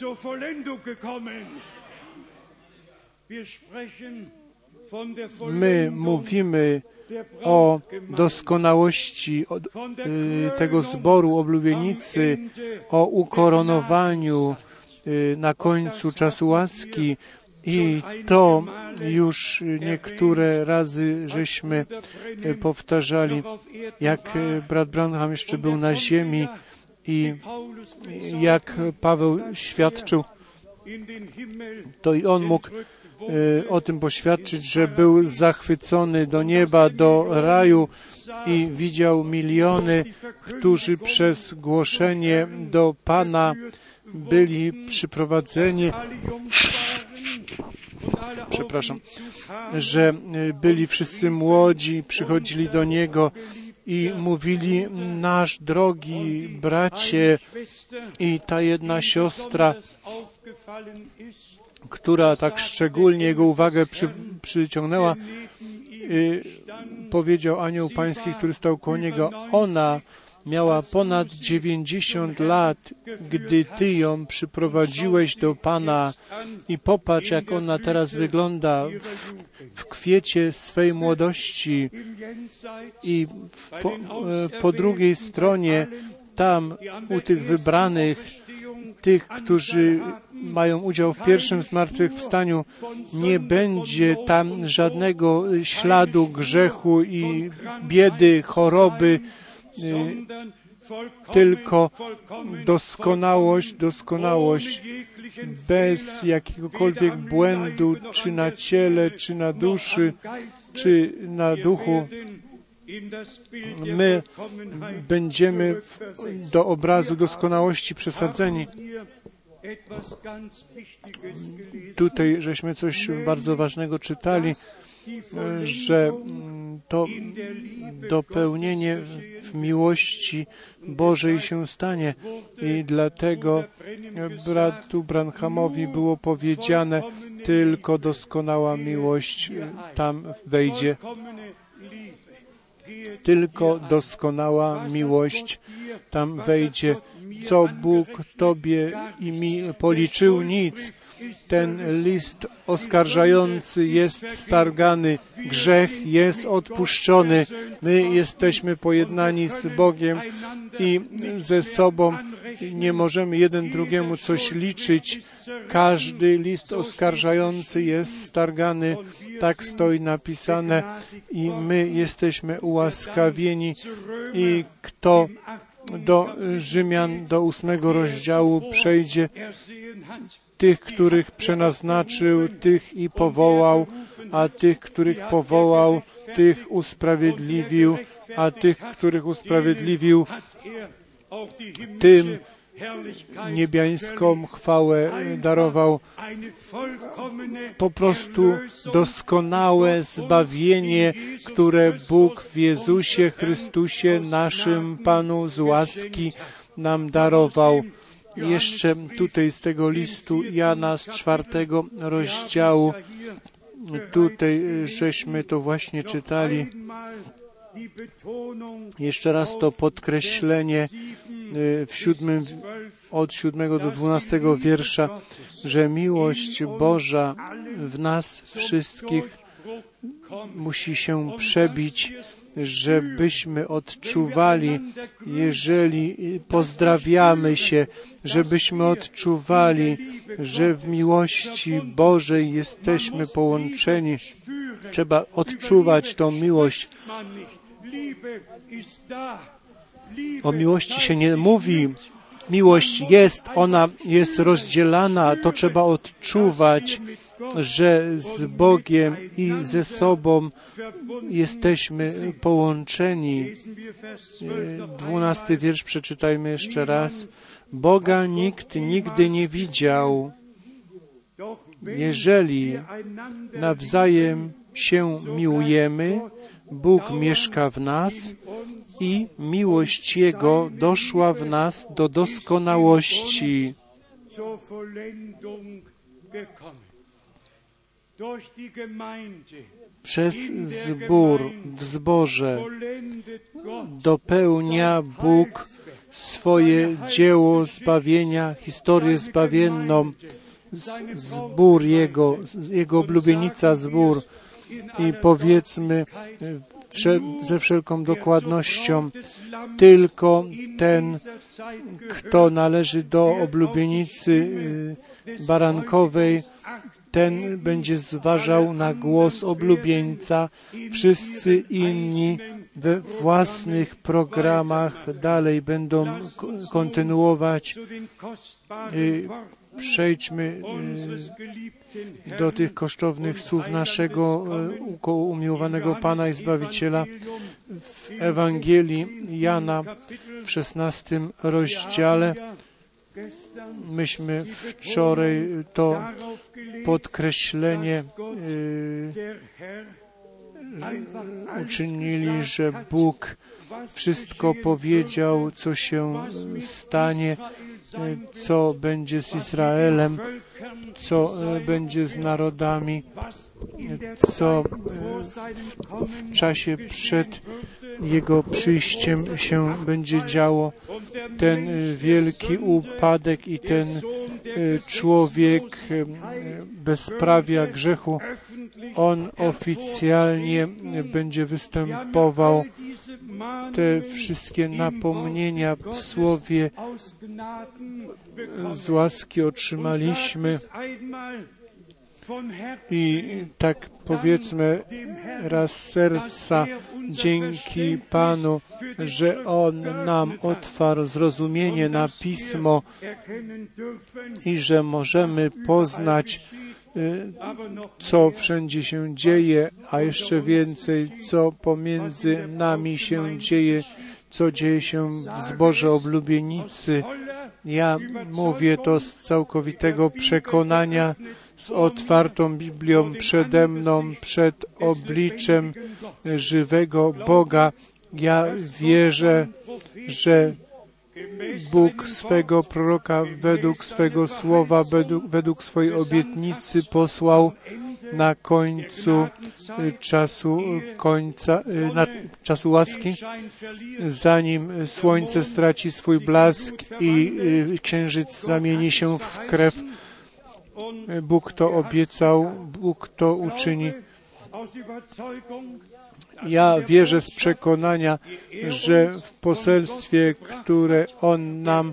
My mówimy o doskonałości tego zboru oblubienicy, o ukoronowaniu na końcu czasu łaski. I to już niektóre razy żeśmy powtarzali, jak brat Branham jeszcze był na ziemi i jak Paweł świadczył, to i on mógł o tym poświadczyć, że był zachwycony do nieba, do raju i widział miliony, którzy przez głoszenie do Pana byli przyprowadzeni, że byli wszyscy młodzi, przychodzili do Niego i mówili: nasz drogi bracie, i ta jedna siostra, która tak szczególnie jego uwagę przyciągnęła, powiedział anioł pański, który stał koło niego: ona miała ponad 90 lat, gdy Ty ją przyprowadziłeś do Pana, i popatrz, jak ona teraz wygląda w kwiecie swej młodości. I po drugiej stronie, tam u tych wybranych, tych, którzy mają udział w pierwszym zmartwychwstaniu, nie będzie tam żadnego śladu grzechu i biedy, choroby, tylko doskonałość, bez jakiegokolwiek błędu, czy na ciele, czy na duszy, czy na duchu. My będziemy do obrazu doskonałości przesadzeni. Tutaj żeśmy coś bardzo ważnego czytali, że to dopełnienie w miłości Bożej się stanie. I dlatego bratu Branhamowi było powiedziane: tylko doskonała miłość tam wejdzie. Tylko doskonała miłość tam wejdzie. Co Bóg Tobie i mi policzył? Nic. Ten list oskarżający jest stargany, grzech jest odpuszczony, my jesteśmy pojednani z Bogiem i ze sobą nie możemy jeden drugiemu coś liczyć. Każdy list oskarżający jest stargany, tak stoi napisane, i my jesteśmy ułaskawieni. I kto do Rzymian, do 8 rozdziału przejdzie, tych, których przenaznaczył, tych i powołał, a tych, których powołał, tych usprawiedliwił, a tych, których usprawiedliwił, tym niebiańską chwałę darował. Po prostu doskonałe zbawienie, które Bóg w Jezusie Chrystusie, naszym Panu, z łaski nam darował. Jeszcze tutaj z tego listu Jana z 4 rozdziału, tutaj żeśmy to właśnie czytali. Jeszcze raz to podkreślenie od 7 do 12 wiersza, że miłość Boża w nas wszystkich musi się przebić, żebyśmy odczuwali, jeżeli pozdrawiamy się, żebyśmy odczuwali, że w miłości Bożej jesteśmy połączeni. Trzeba odczuwać tą miłość. O miłości się nie mówi. Miłość jest, ona jest rozdzielana, to trzeba odczuwać, że z Bogiem i ze sobą jesteśmy połączeni. 12 wiersz przeczytajmy jeszcze raz. Boga nikt nigdy nie widział. Jeżeli nawzajem się miłujemy, Bóg mieszka w nas i miłość Jego doszła w nas do doskonałości. Przez zbór w zborze dopełnia Bóg swoje dzieło zbawienia, historię zbawienną, zbór Jego oblubienica zbór. I powiedzmy ze wszelką dokładnością, tylko ten, kto należy do oblubienicy barankowej, ten będzie zważał na głos oblubieńca. Wszyscy inni we własnych programach dalej będą kontynuować. Przejdźmy do tych kosztownych słów naszego umiłowanego Pana i Zbawiciela w Ewangelii Jana w 16 rozdziale. Myśmy wczoraj to podkreślenie uczynili, że Bóg wszystko powiedział, co się stanie, co będzie z Izraelem, co będzie z narodami, co w czasie przed Jego przyjściem się będzie działo. Ten wielki upadek i ten człowiek bezprawia, grzechu, on oficjalnie będzie występował. Te wszystkie napomnienia w słowie z łaski otrzymaliśmy i tak powiedzmy raz z serca dzięki Panu, że On nam otwarł zrozumienie na Pismo i że możemy poznać, co wszędzie się dzieje, a jeszcze więcej, co pomiędzy nami się dzieje, co dzieje się w zborze oblubienicy. Ja mówię to z całkowitego przekonania, z otwartą Biblią przede mną, przed obliczem żywego Boga. Ja wierzę, że Bóg swego proroka według swego słowa, według swojej obietnicy posłał na końcu czasu łaski, zanim słońce straci swój blask i księżyc zamieni się w krew. Bóg to obiecał, Bóg to uczyni. Ja wierzę z przekonania, że w poselstwie, które On nam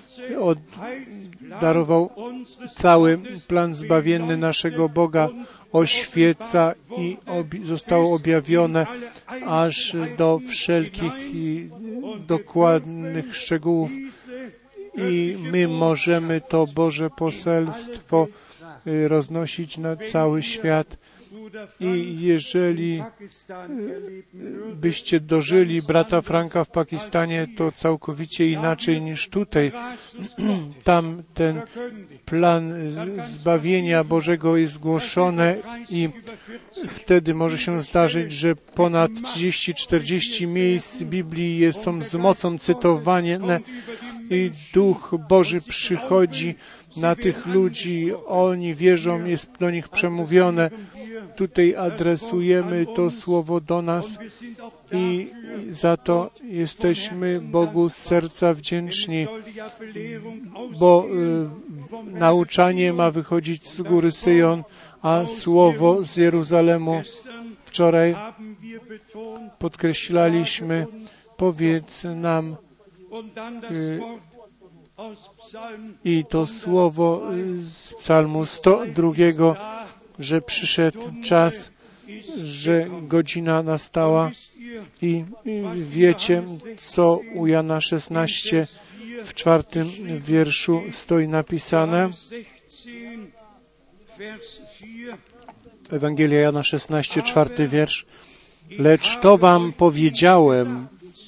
darował, cały plan zbawienny naszego Boga oświeca i zostało objawione aż do wszelkich i dokładnych szczegółów. I my możemy to Boże poselstwo roznosić na cały świat. I jeżeli byście dożyli brata Franka w Pakistanie, to całkowicie inaczej niż tutaj. Tam ten plan zbawienia Bożego jest zgłoszony i wtedy może się zdarzyć, że ponad 30-40 miejsc Biblii są z mocą cytowane i Duch Boży przychodzi na tych ludzi, oni wierzą, jest do nich przemówione. Tutaj adresujemy to słowo do nas i za to jesteśmy Bogu z serca wdzięczni, bo nauczanie ma wychodzić z góry Syjon, a słowo z Jeruzalemu. Wczoraj podkreślaliśmy, powiedz nam, i to słowo z Psalmu 102, że przyszedł czas, że godzina nastała i wiecie, co u Jana 16 w 4 wierszu stoi napisane. Ewangelia Jana 16, 4 wiersz. Lecz to wam powiedziałem,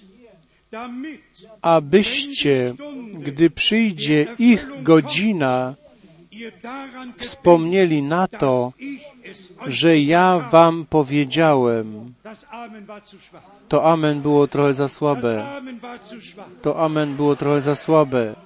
abyście, gdy przyjdzie ich godzina, wspomnieli na to, że ja wam powiedziałem. To amen było trochę za słabe. To amen było trochę za słabe.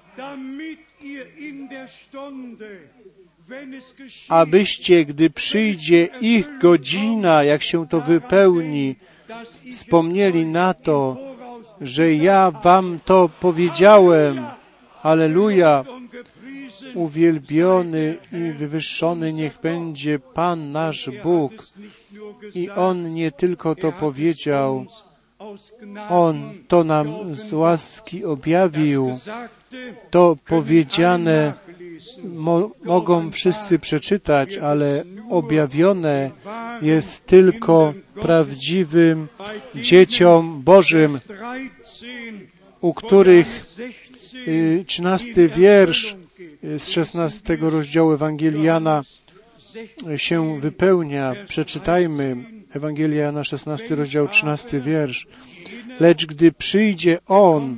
Abyście, gdy przyjdzie ich godzina, jak się to wypełni, wspomnieli na to, że ja wam to powiedziałem. Alleluja! Uwielbiony i wywyższony niech będzie Pan nasz Bóg. I On nie tylko to powiedział, On to nam z łaski objawił. To powiedziane mogą wszyscy przeczytać, ale objawione jest tylko prawdziwym dzieciom Bożym, u których 13 wiersz z 16 rozdziału Ewangelii Jana się wypełnia. Przeczytajmy Ewangelia Jana 16 rozdział 13 wiersz. Lecz gdy przyjdzie On,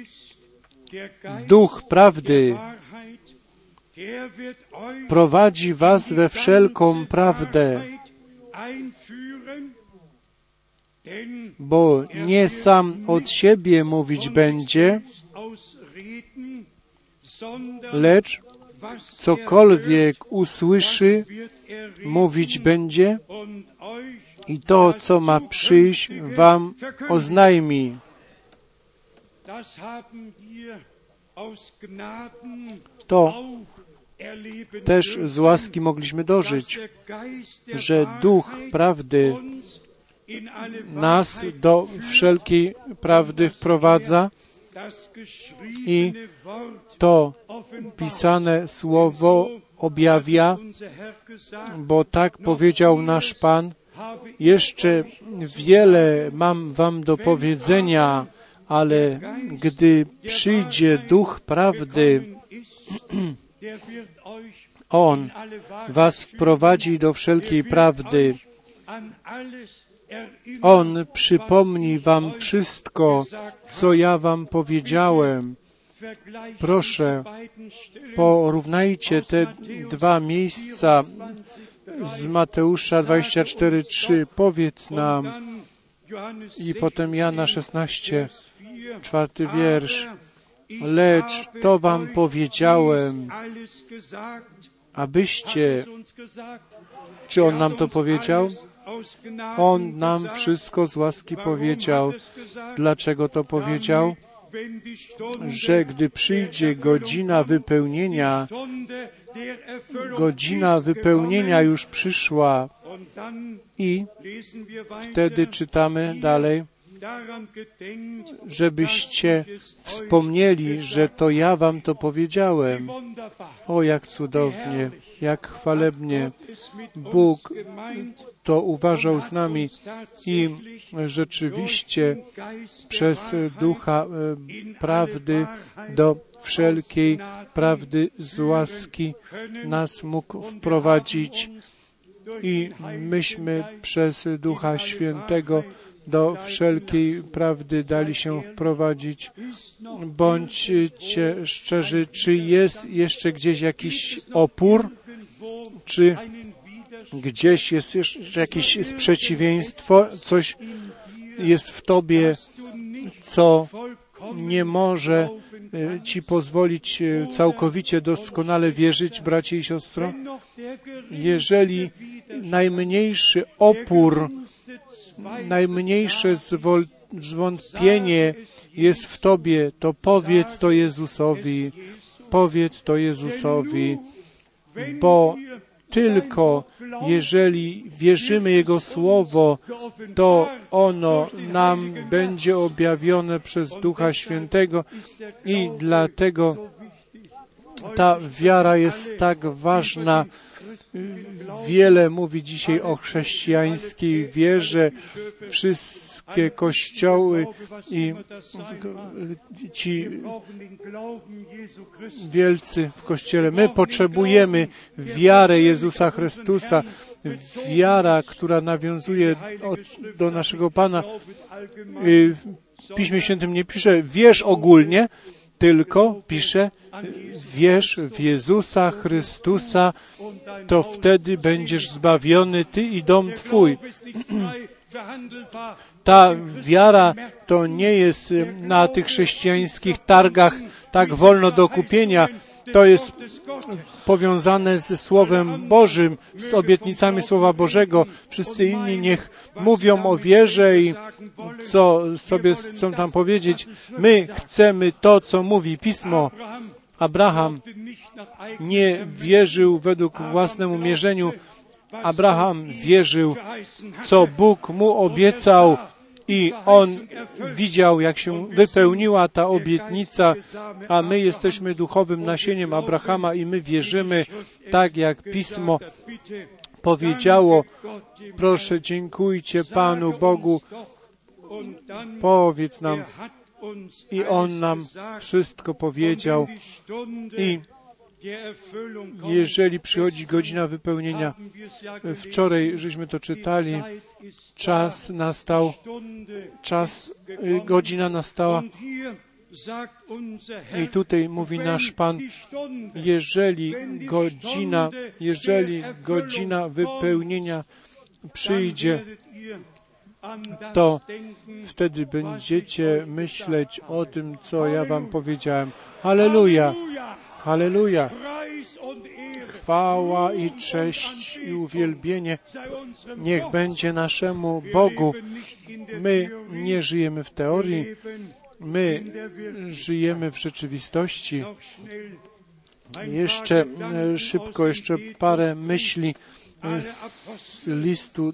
Duch prawdy, prowadzi was we wszelką prawdę, bo nie sam od siebie mówić będzie, lecz cokolwiek usłyszy, mówić będzie i to, co ma przyjść, wam oznajmi. To też z łaski mogliśmy dożyć, że Duch prawdy nas do wszelkiej prawdy wprowadza i to pisane słowo objawia, bo tak powiedział nasz Pan. Jeszcze wiele mam wam do powiedzenia, ale gdy przyjdzie Duch prawdy, On was wprowadzi do wszelkiej prawdy. On przypomni wam wszystko, co ja wam powiedziałem. Proszę, porównajcie te dwa miejsca z Mateusza 24:3. Powiedz nam i potem Jana 16, 4 wiersz. Lecz to wam powiedziałem, abyście... Czy On nam to powiedział? On nam wszystko z łaski powiedział. Dlaczego to powiedział? Że gdy przyjdzie godzina wypełnienia już przyszła i wtedy czytamy dalej, żebyście wspomnieli, że to ja wam to powiedziałem. O, jak cudownie, jak chwalebnie Bóg to uważał z nami i rzeczywiście przez Ducha prawdy do wszelkiej prawdy z łaski nas mógł wprowadzić i myśmy przez Ducha Świętego do wszelkiej prawdy dali się wprowadzić. Bądźcie szczerzy, czy jest jeszcze gdzieś jakiś opór, czy gdzieś jest jeszcze jakieś sprzeciwieństwo, coś jest w tobie, co nie może Ci pozwolić całkowicie doskonale wierzyć, bracie i siostro? Jeżeli najmniejszy opór, najmniejsze zwątpienie jest w Tobie, to powiedz to Jezusowi. Powiedz to Jezusowi, bo tylko jeżeli wierzymy Jego Słowo, to ono nam będzie objawione przez Ducha Świętego i dlatego ta wiara jest tak ważna. Wiele mówi dzisiaj o chrześcijańskiej wierze. Wszystkie kościoły i ci wielcy w Kościele. My potrzebujemy wiarę Jezusa Chrystusa. Wiara, która nawiązuje do naszego Pana. W Piśmie Świętym nie pisze wierz ogólnie, tylko pisze wierz w Jezusa Chrystusa, to wtedy będziesz zbawiony, ty i dom twój. Ta wiara to nie jest na tych chrześcijańskich targach tak wolno do kupienia. To jest powiązane ze Słowem Bożym, z obietnicami Słowa Bożego. Wszyscy inni niech mówią o wierze i co sobie chcą tam powiedzieć. My chcemy to, co mówi Pismo. Abraham nie wierzył według własnemu mierzeniu. Abraham wierzył, co Bóg mu obiecał i on widział, jak się wypełniła ta obietnica, a my jesteśmy duchowym nasieniem Abrahama i my wierzymy tak, jak Pismo powiedziało. Proszę, dziękujcie Panu Bogu. Powiedz nam. I On nam wszystko powiedział. I jeżeli przychodzi godzina wypełnienia, wczoraj żeśmy to czytali, czas nastał, godzina nastała. I tutaj mówi nasz Pan, jeżeli godzina wypełnienia przyjdzie, to wtedy będziecie myśleć o tym, co ja wam powiedziałem. Halleluja! Halleluja! Chwała i cześć i uwielbienie niech będzie naszemu Bogu. My nie żyjemy w teorii, my żyjemy w rzeczywistości. Jeszcze szybko, jeszcze parę myśli z listu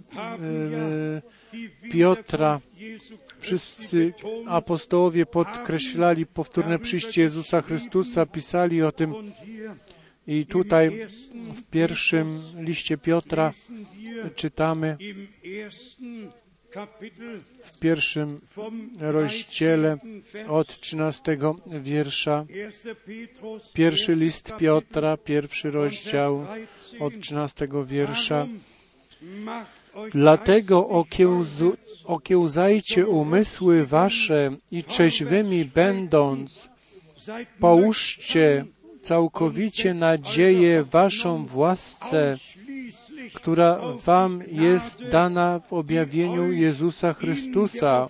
Piotra. Wszyscy apostołowie podkreślali powtórne przyjście Jezusa Chrystusa, pisali o tym. I tutaj w pierwszym liście Piotra czytamy w pierwszym rozdziale od 13 wiersza. Pierwszy list Piotra, pierwszy rozdział od 13 wiersza. Dlatego okiełzajcie umysły wasze i trzeźwymi będąc, połóżcie całkowicie nadzieję waszą w łasce, która wam jest dana w objawieniu Jezusa Chrystusa.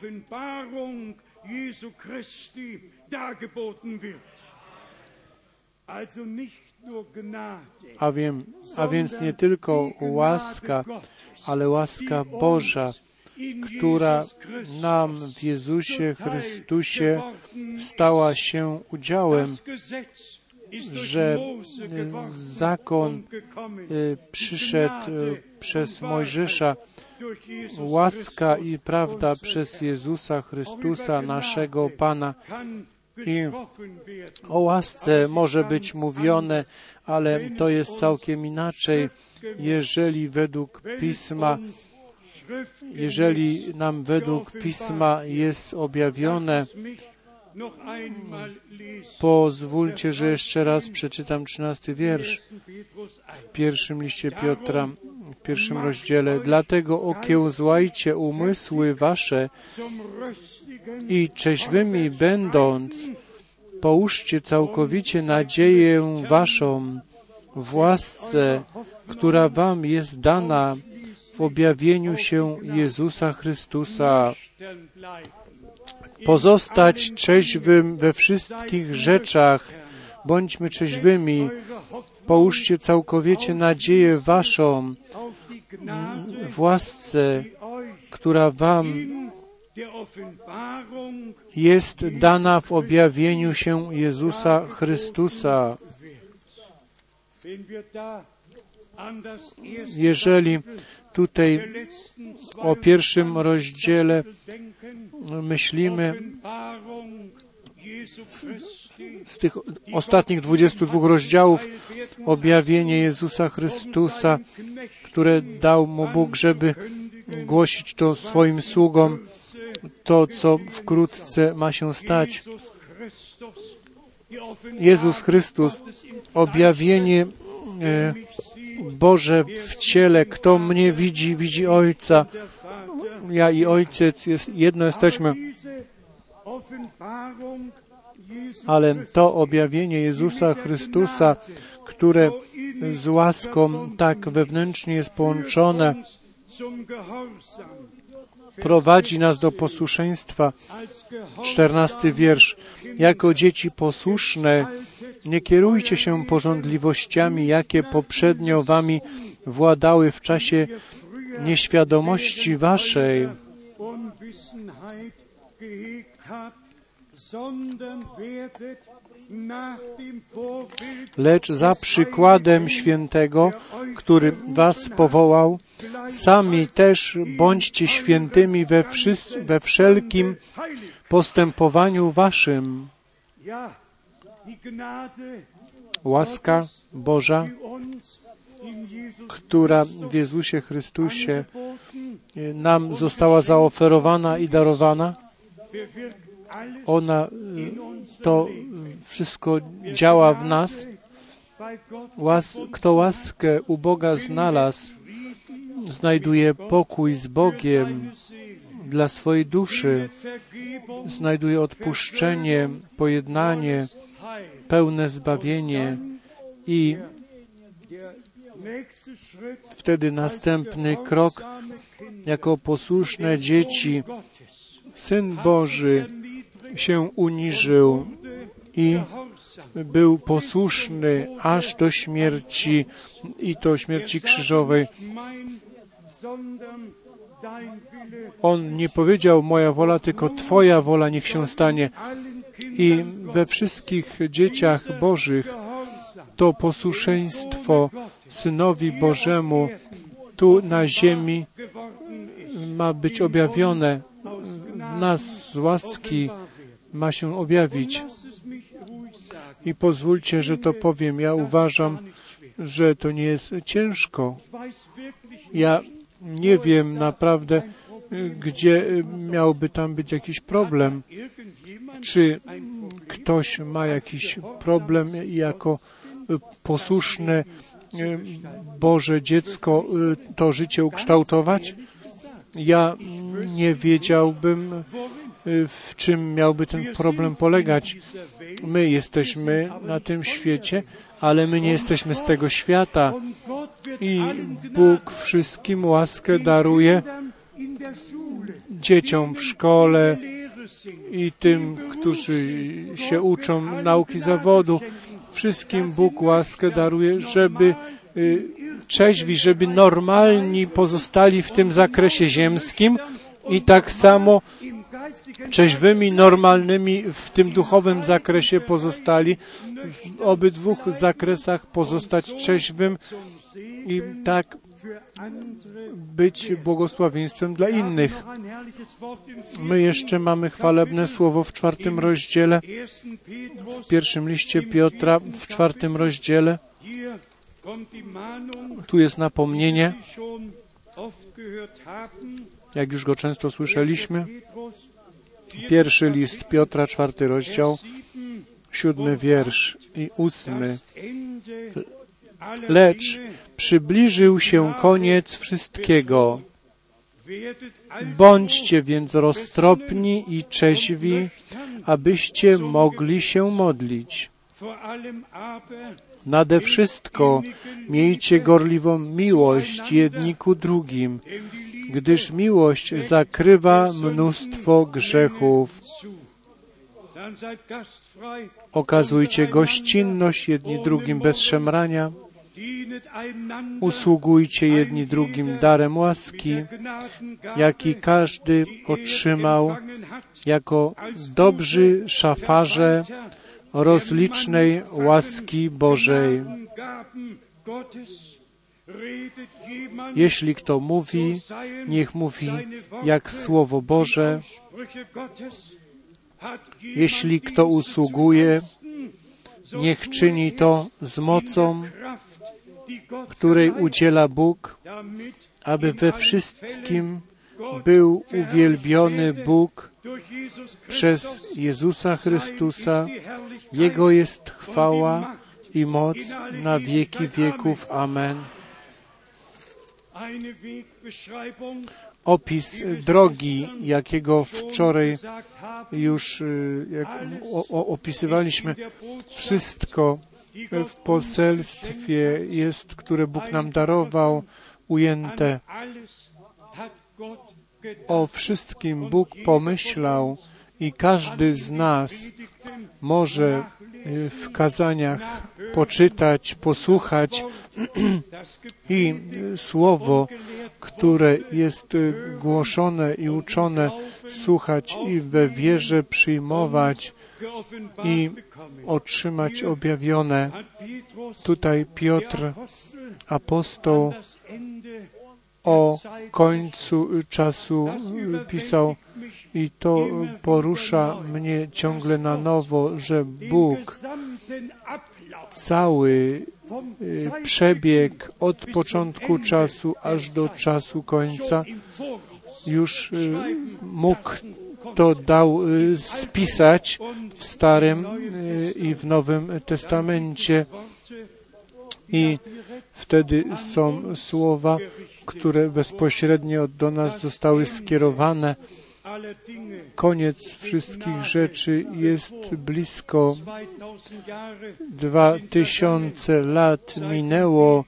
A więc nie tylko łaska, ale łaska Boża, która nam w Jezusie Chrystusie stała się udziałem, że zakon przyszedł przez Mojżesza, łaska i prawda przez Jezusa Chrystusa, naszego Pana. I o łasce może być mówione, ale to jest całkiem inaczej, jeżeli nam według Pisma jest objawione. Pozwólcie, że jeszcze raz przeczytam 13 wiersz w pierwszym liście Piotra, w pierwszym rozdziale. Dlatego okiełzłajcie umysły wasze i trzeźwymi będąc, połóżcie całkowicie nadzieję waszą w łasce, która wam jest dana w objawieniu się Jezusa Chrystusa. pozostać trzeźwym we wszystkich rzeczach. Bądźmy trzeźwymi. Połóżcie całkowicie nadzieję waszą w łasce, która wam jest dana w objawieniu się Jezusa Chrystusa. Jeżeli tutaj o pierwszym rozdziale myślimy, z tych ostatnich 22 rozdziałów objawienie Jezusa Chrystusa, które dał mu Bóg, żeby głosić to swoim sługom, to, co wkrótce ma się stać. Jezus Chrystus, objawienie Boże w ciele. Kto mnie widzi, widzi Ojca. Ja i Ojciec jedno jesteśmy. Ale to objawienie Jezusa Chrystusa, które z łaską tak wewnętrznie jest połączone, prowadzi nas do posłuszeństwa. 14 wiersz. Jako dzieci posłuszne, nie kierujcie się pożądliwościami, jakie poprzednio wami władały w czasie nieświadomości waszej, lecz za przykładem świętego, który was powołał, sami też bądźcie świętymi we wszelkim postępowaniu waszym. Łaska Boża, która w Jezusie Chrystusie nam została zaoferowana i darowana, ona to wszystko działa w nas. Kto łaskę u Boga znalazł, znajduje pokój z Bogiem dla swojej duszy, znajduje odpuszczenie, pojednanie, pełne zbawienie i wtedy następny krok, jako posłuszne dzieci, Syn Boży się uniżył i był posłuszny aż do śmierci, i to śmierci krzyżowej. On nie powiedział moja wola, tylko Twoja wola niech się stanie. I we wszystkich dzieciach Bożych to posłuszeństwo Synowi Bożemu tu na ziemi ma być objawione. W nas z łaski ma się objawić. I pozwólcie, że to powiem. Ja uważam, że to nie jest ciężko. Ja nie wiem naprawdę, gdzie miałby tam być jakiś problem. Czy ktoś ma jakiś problem jako posłuszne Boże dziecko to życie ukształtować? Ja nie wiedziałbym, w czym miałby ten problem polegać. My jesteśmy na tym świecie, ale my nie jesteśmy z tego świata. I Bóg wszystkim łaskę daruje dzieciom w szkole i tym, którzy się uczą nauki zawodu. Wszystkim Bóg łaskę daruje, żeby trzeźwi, żeby normalni pozostali w tym zakresie ziemskim i tak samo trzeźwymi, normalnymi w tym duchowym zakresie pozostali, w obydwu zakresach pozostać trzeźwym i tak być błogosławieństwem dla innych. My jeszcze mamy chwalebne słowo w 4 rozdziale, w pierwszym liście Piotra, w 4 rozdziale. Tu jest napomnienie, jak już go często słyszeliśmy. Pierwszy list Piotra, 4 rozdział, 7 wiersz i 8. Lecz przybliżył się koniec wszystkiego. Bądźcie więc roztropni i trzeźwi, abyście mogli się modlić. Nade wszystko miejcie gorliwą miłość jedni ku drugim, gdyż miłość zakrywa mnóstwo grzechów. Okazujcie gościnność jedni drugim bez szemrania. Usługujcie jedni drugim darem łaski, jaki każdy otrzymał jako dobrzy szafarze rozlicznej łaski Bożej. Jeśli kto mówi, niech mówi jak Słowo Boże. Jeśli kto usługuje, niech czyni to z mocą, której udziela Bóg, aby we wszystkim był uwielbiony Bóg przez Jezusa Chrystusa. Jego jest chwała i moc na wieki wieków. Amen. Opis drogi, jakiego wczoraj już opisywaliśmy. Wszystko w poselstwie jest, które Bóg nam darował, ujęte. O wszystkim Bóg pomyślał i każdy z nas może w kazaniach poczytać, posłuchać i słowo, które jest głoszone i uczone, słuchać i we wierze przyjmować i otrzymać objawione. Tutaj Piotr, apostoł, o końcu czasu pisał, i to porusza mnie ciągle na nowo, że Bóg cały przebieg od początku czasu aż do czasu końca już mógł to dał spisać w Starym i w Nowym Testamencie. I wtedy są słowa, które bezpośrednio do nas zostały skierowane. Koniec wszystkich rzeczy jest blisko. 2000 lat minęło,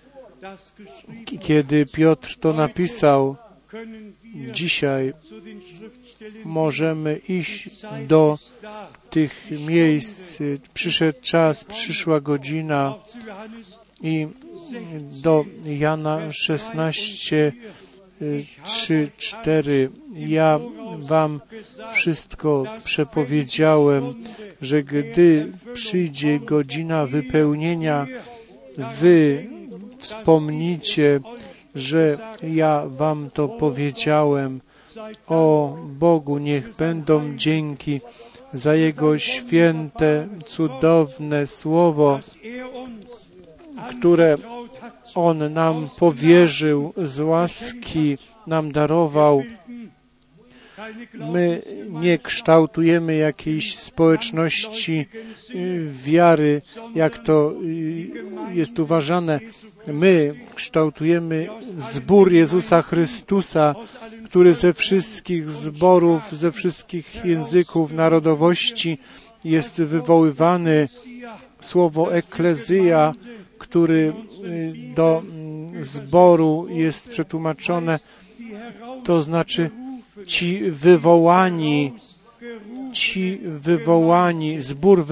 kiedy Piotr to napisał. Dzisiaj możemy iść do tych miejsc. Przyszedł czas, przyszła godzina i do Jana 16, 3, 4. Ja wam wszystko przepowiedziałem, że gdy przyjdzie godzina wypełnienia, wy wspomnicie, że ja wam to powiedziałem. O Bogu niech będą dzięki za Jego święte, cudowne słowo, które On nam powierzył, z łaski nam darował. My nie kształtujemy jakiejś społeczności wiary, jak to jest uważane. My kształtujemy zbór Jezusa Chrystusa, który ze wszystkich zborów, ze wszystkich języków, narodowości jest wywoływany. Słowo ekklezja, który do zboru jest przetłumaczone, to znaczy ci wywołani, zbór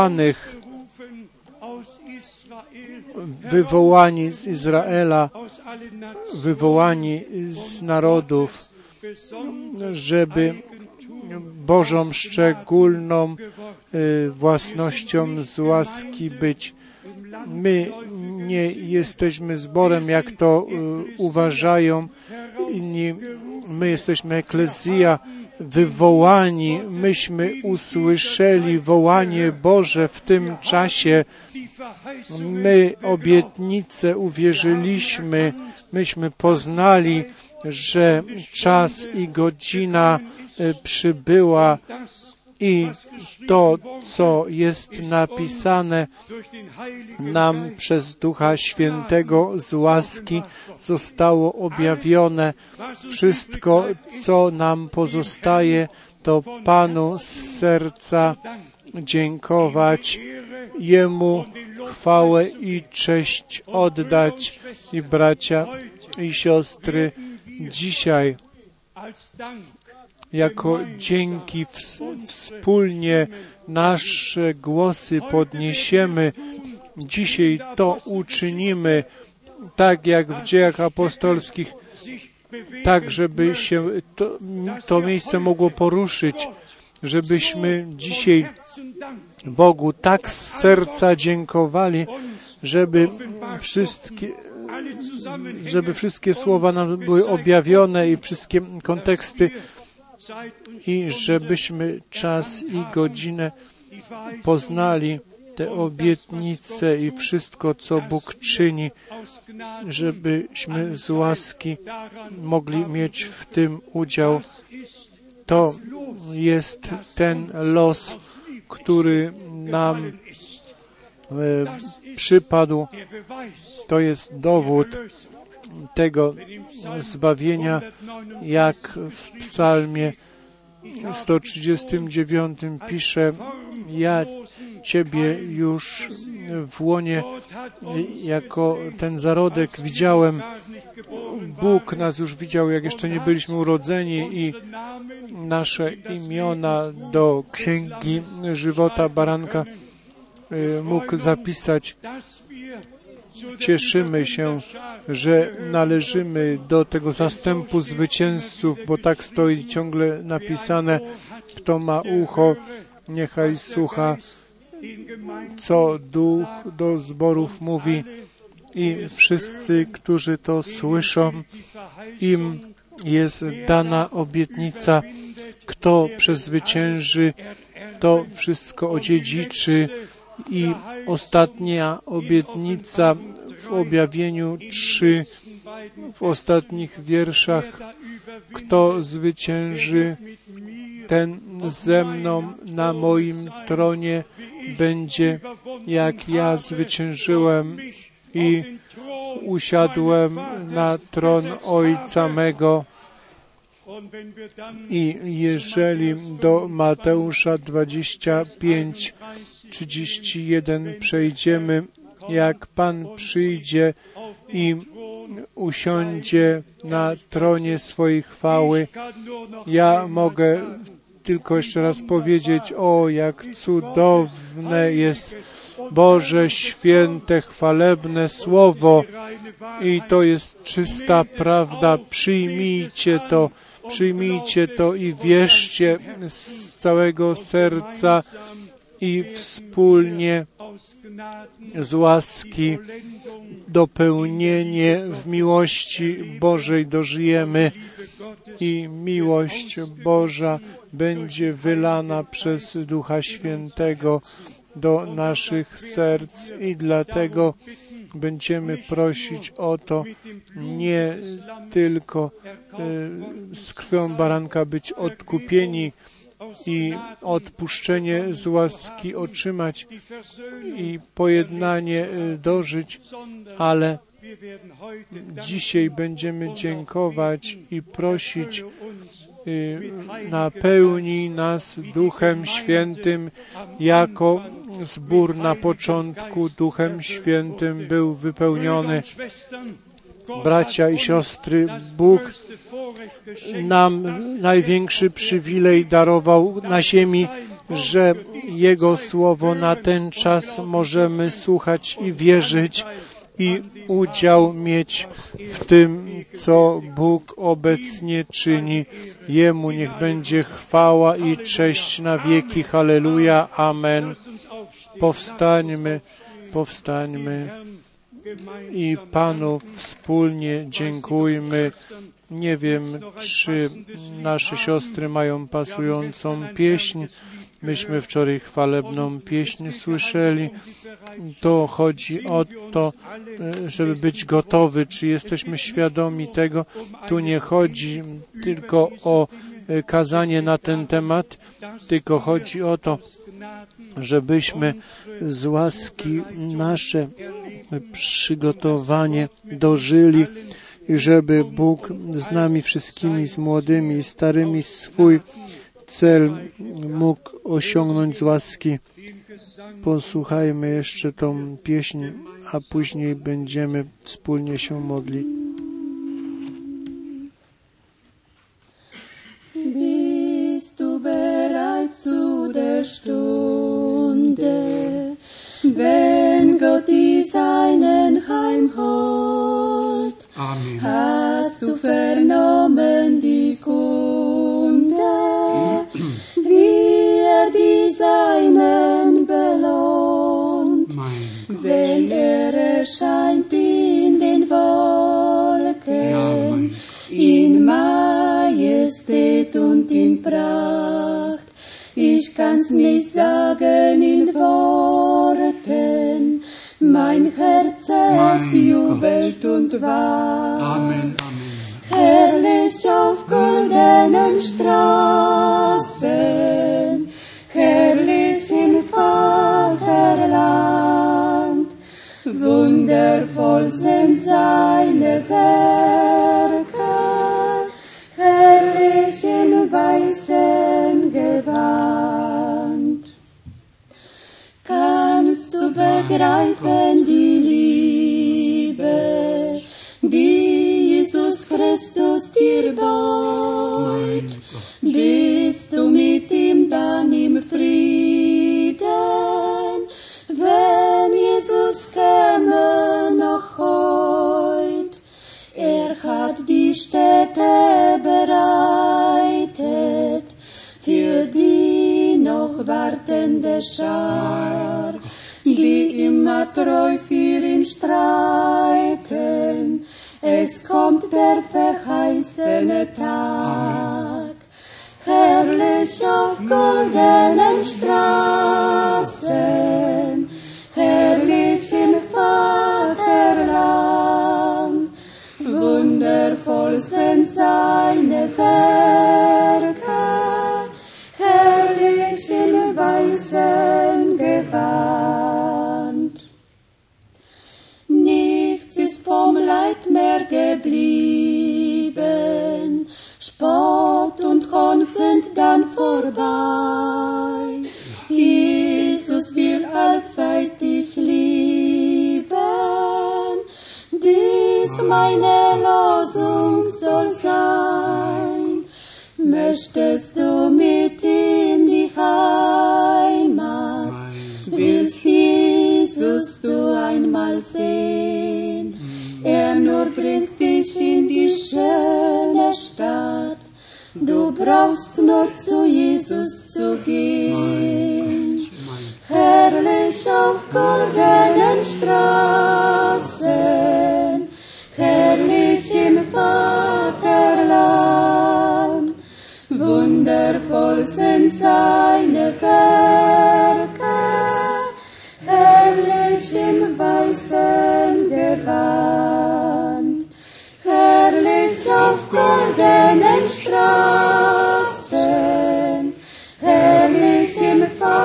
wywołani z Izraela, wywołani z narodów, żeby Bożą szczególną własnością z łaski być. My nie jesteśmy zborem, jak to uważają inni. My jesteśmy ekklezja, wywołani. Myśmy usłyszeli wołanie Boże w tym czasie. My obietnicę uwierzyliśmy. Myśmy poznali, że czas i godzina przybyła i to, co jest napisane nam przez Ducha Świętego z łaski, zostało objawione. Wszystko, co nam pozostaje, to Panu z serca dziękować, Jemu chwałę i cześć oddać. I bracia i siostry, dzisiaj jako dzięki wspólnie nasze głosy podniesiemy. Dzisiaj to uczynimy tak jak w Dziejach Apostolskich, tak żeby się to miejsce mogło poruszyć, żebyśmy dzisiaj Bogu tak z serca dziękowali, żeby wszystkie słowa nam były objawione i wszystkie konteksty i żebyśmy czas i godzinę poznali te obietnice i wszystko, co Bóg czyni, żebyśmy z łaski mogli mieć w tym udział. To jest ten los, który nam przypadł. To jest dowód tego zbawienia, jak w psalmie 139 pisze: ja Ciebie już w łonie jako ten zarodek widziałem. Bóg nas już widział, jak jeszcze nie byliśmy urodzeni i nasze imiona do Księgi Żywota Baranka mógł zapisać. Cieszymy się, że należymy do tego zastępu zwycięzców, bo tak stoi ciągle napisane: kto ma ucho, niechaj słucha, co Duch do zborów mówi. I wszyscy, którzy to słyszą, im jest dana obietnica. Kto przezwycięży, to wszystko odziedziczy. I ostatnia obietnica w objawieniu 3, w ostatnich wierszach: kto zwycięży, ten ze mną na moim tronie będzie, jak ja zwyciężyłem i usiadłem na tron Ojca mego. I jeżeli do Mateusza 25:31 przejdziemy, jak Pan przyjdzie i usiądzie na tronie swojej chwały, ja mogę tylko jeszcze raz powiedzieć: o, jak cudowne jest Boże święte, chwalebne Słowo. I to jest czysta prawda. Przyjmijcie to i wierzcie z całego serca i wspólnie z łaski dopełnienie w miłości Bożej dożyjemy i miłość Boża będzie wylana przez Ducha Świętego do naszych serc i dlatego będziemy prosić o to, nie tylko z krwią baranka być odkupieni i odpuszczenie z łaski otrzymać i pojednanie dożyć, ale dzisiaj będziemy dziękować i prosić: napełnij nas Duchem Świętym, jako zbór na początku Duchem Świętym był wypełniony. Bracia i siostry, Bóg nam największy przywilej darował na ziemi, że Jego Słowo na ten czas możemy słuchać i wierzyć i udział mieć w tym, co Bóg obecnie czyni. Jemu niech będzie chwała i cześć na wieki. Halleluja. Amen. Powstańmy i Panu wspólnie dziękujmy. Nie wiem, czy nasze siostry mają pasującą pieśń. Myśmy wczoraj chwalebną pieśń słyszeli. To chodzi o to, żeby być gotowy. Czy jesteśmy świadomi tego? Tu nie chodzi tylko o kazanie na ten temat, tylko chodzi o to, żebyśmy z łaski nasze przygotowanie dożyli i żeby Bóg z nami wszystkimi, z młodymi i starymi, swój cel mógł osiągnąć z łaski. Posłuchajmy jeszcze tą pieśń, a później będziemy wspólnie się modlić. Hast du vernommen die Kunde, wie die Seinen belohnt, wenn erscheint in den Wolken, in Majestät und in Pracht. Ich kann's nicht sagen in Worten, mein Herz es jubelt und wacht. Amen, Amen. Herrlich auf goldenen Straßen, herrlich im Vaterland, wundervoll sind seine Werke, herrlich im weißen Gewand. Kannst du begreifen die Liebe, die Jesus Christus dir beut? Bist du mit ihm dann im Frieden, wenn Jesus käme noch heut? Er hat die Städte bereitet für die noch wartende Schar, die immer treu für ihn streiten. Es kommt der verheißene Tag, herrlich auf goldenen Straßen, herrlich im Vaterland, wundervoll sind seine Werke, herrlich im weißen Gewand. Nichts ist vom Leid mehr geblieben, Spott und Hohn sind dann vorbei. Jesus will allzeit dich lieben, dies meine Losung soll sein. Möchtest du mit in die Heimat, willst Jesus du einmal sehen? Er nur bringt dich in die schöne Stadt, du brauchst nur zu Jesus zu gehen. Herrlich auf goldenen Straßen, herrlich im Vaterland, wundervoll sind seine Werke, herrlich im weißen Gewand. Herrlich auf goldenen Straßen, herrlich im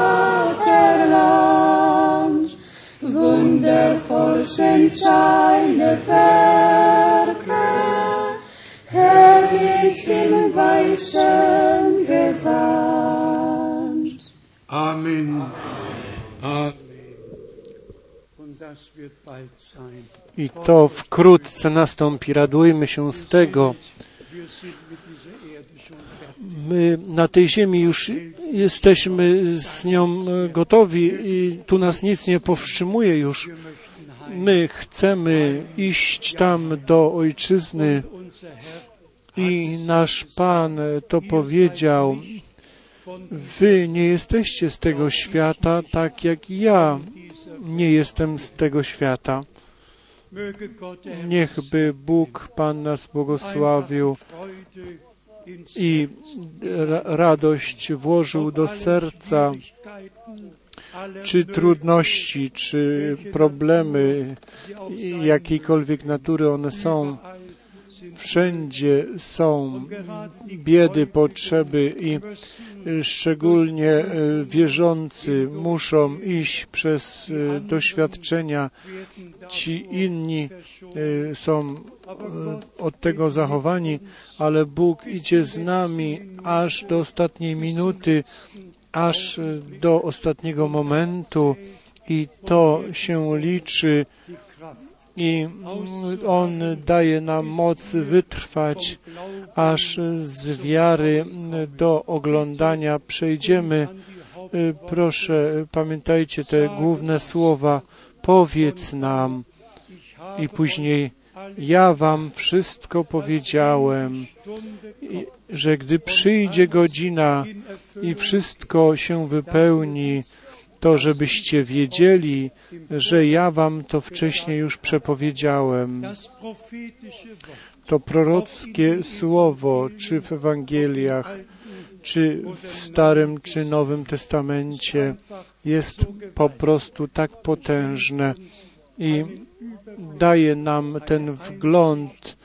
Vaterland, wundervoll sind seine Werke, herrlich im weißen Gewand. Amen. Amen. Das wird bald sein. I to wkrótce nastąpi. Radujmy się z tego. My na tej ziemi już jesteśmy z nią gotowi i tu nas nic nie powstrzymuje już. My chcemy iść tam do Ojczyzny i nasz Pan to powiedział. Wy nie jesteście z tego świata, tak jak ja nie jestem z tego świata. Niechby Bóg Pan nas błogosławił i radość włożył do serca, czy trudności, czy problemy, jakiejkolwiek natury one są. Wszędzie są biedy, potrzeby i szczególnie wierzący muszą iść przez doświadczenia. Ci inni są od tego zachowani, ale Bóg idzie z nami aż do ostatniej minuty, aż do ostatniego momentu i to się liczy. I On daje nam moc wytrwać, aż z wiary do oglądania przejdziemy. Proszę, pamiętajcie te główne słowa. Powiedz nam i później Ja wam wszystko powiedziałem, że gdy przyjdzie godzina i wszystko się wypełni, to żebyście wiedzieli, że ja wam to wcześniej już przepowiedziałem. To prorockie słowo, czy w Ewangeliach, czy w Starym, czy Nowym Testamencie, jest po prostu tak potężne i daje nam ten wgląd,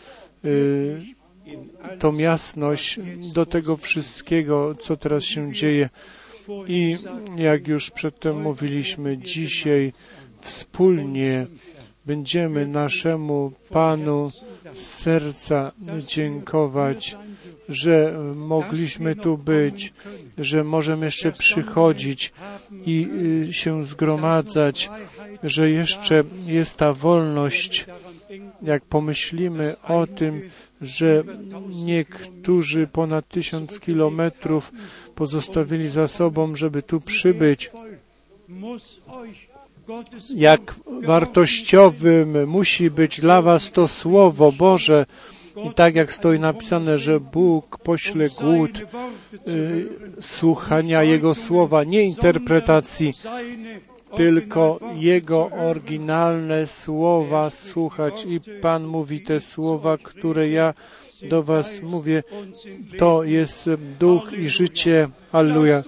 tą jasność do tego wszystkiego, co teraz się dzieje. I jak już przedtem mówiliśmy, dzisiaj wspólnie będziemy naszemu Panu z serca dziękować, że mogliśmy tu być, że możemy jeszcze przychodzić i się zgromadzać, że jeszcze jest ta wolność. Jak pomyślimy o tym, że niektórzy ponad 1000 kilometrów pozostawili za sobą, żeby tu przybyć, jak wartościowym musi być dla was to Słowo Boże. I tak jak stoi napisane, że Bóg pośle głód słuchania Jego Słowa, nie interpretacji, tylko Jego oryginalne słowa słuchać. I Pan mówi te słowa, które ja do was mówię, to jest duch i życie. Alleluja.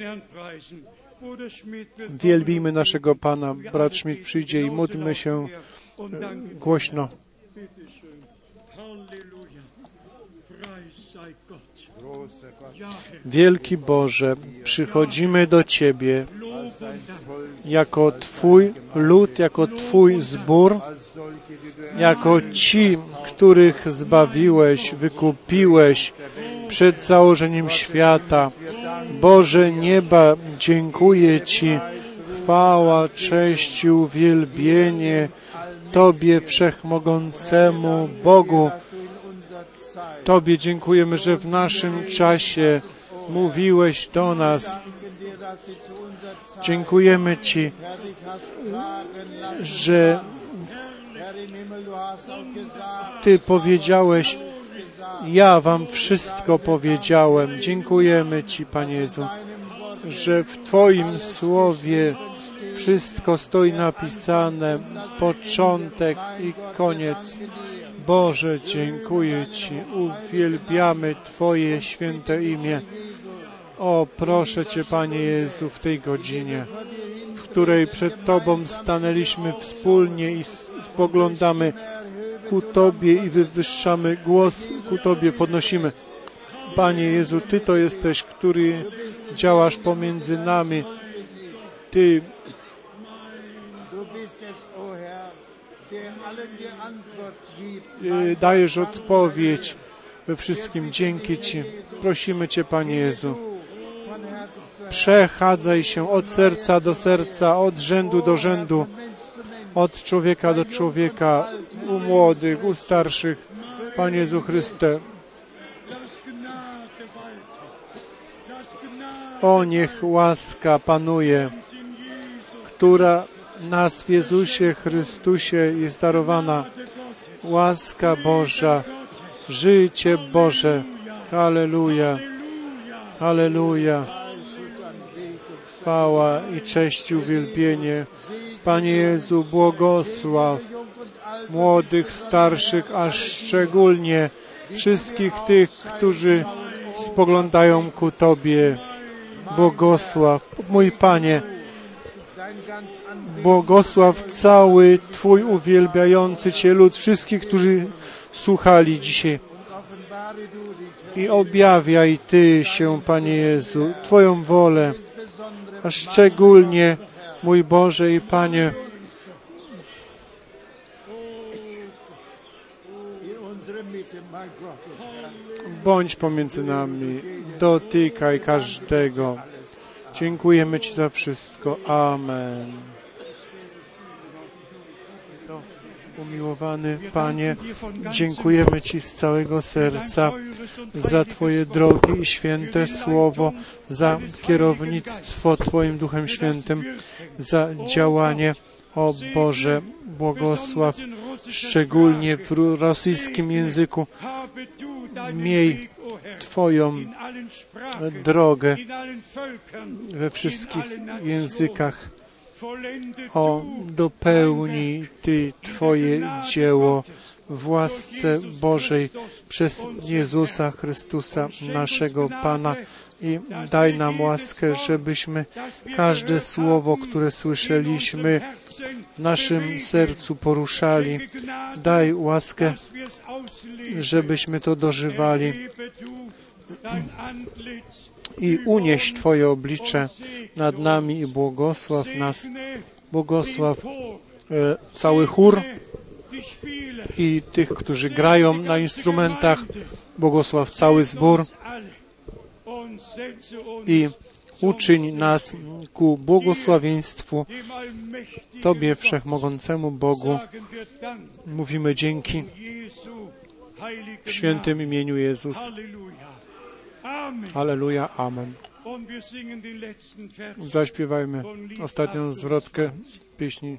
Wielbijmy naszego Pana. Brat Schmidt przyjdzie i módlmy się głośno. Wielki Boże, przychodzimy do Ciebie jako Twój lud, jako Twój zbór, jako ci, których zbawiłeś, wykupiłeś przed założeniem świata. Boże nieba, dziękuję Ci. Chwała, cześć i uwielbienie Tobie Wszechmogącemu Bogu. Tobie dziękujemy, że w naszym czasie mówiłeś do nas. Dziękujemy Ci, że Ty powiedziałeś, ja wam wszystko powiedziałem. Dziękujemy Ci, Panie Jezu, że w Twoim Słowie wszystko stoi napisane, początek i koniec. Boże, dziękuję Ci, uwielbiamy Twoje święte imię. O, proszę Cię, Panie Jezu, w tej godzinie, w której przed Tobą stanęliśmy wspólnie i spoglądamy ku Tobie i wywyższamy głos ku Tobie, podnosimy. Panie Jezu, Ty to jesteś, który działasz pomiędzy nami. Ty dajesz odpowiedź we wszystkim. Dzięki Ci. Prosimy Cię, Panie Jezu. Przechadzaj się od serca do serca, od rzędu do rzędu, od człowieka do człowieka, u młodych, u starszych. Panie Jezu Chryste, o, niech łaska panuje, która nas w Jezusie Chrystusie jest darowana. Łaska Boża, życie Boże. Halleluja, halleluja. Chwała i cześć i uwielbienie. Panie Jezu, błogosław młodych, starszych, a szczególnie wszystkich tych, którzy spoglądają ku Tobie. Błogosław, mój Panie, błogosław cały Twój uwielbiający Cię lud, wszystkich, którzy słuchali dzisiaj. I objawiaj Ty się, Panie Jezu, Twoją wolę, a szczególnie, mój Boże i Panie, bądź pomiędzy nami, dotykaj każdego. Dziękujemy Ci za wszystko. Amen. Umiłowany Panie, dziękujemy Ci z całego serca za Twoje drogie i święte Słowo, za kierownictwo Twoim Duchem Świętym, za działanie O Boże, błogosław, szczególnie w rosyjskim języku. Miej Twoją drogę we wszystkich językach. O, dopełnij Ty Twoje dzieło w łasce Bożej przez Jezusa Chrystusa, naszego Pana. I daj nam łaskę, żebyśmy każde słowo, które słyszeliśmy, w naszym sercu poruszali. Daj łaskę, żebyśmy to dożywali. I unieś Twoje oblicze nad nami i błogosław nas. Błogosław cały chór i tych, którzy grają na instrumentach. Błogosław cały zbór i uczyń nas ku błogosławieństwu Tobie, Wszechmogącemu Bogu. Mówimy dzięki w świętym imieniu Jezus. Halleluja, amen. Zaśpiewajmy ostatnią zwrotkę pieśni.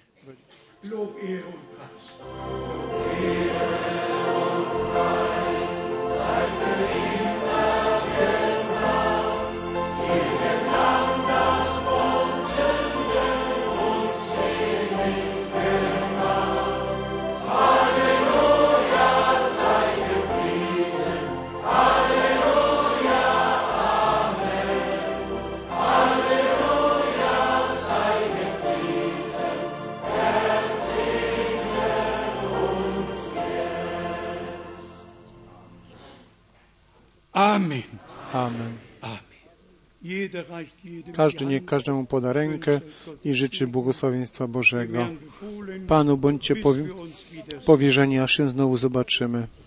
Amen. Amen. Amen. Jeder reicht jedem Każdy die niech Hand. każdemu poda rękę i życzy błogosławieństwa Bożego. Wir werden befohlen, Panu bądźcie bis wir uns wiedersehen. powierzeni, aż się znowu zobaczymy.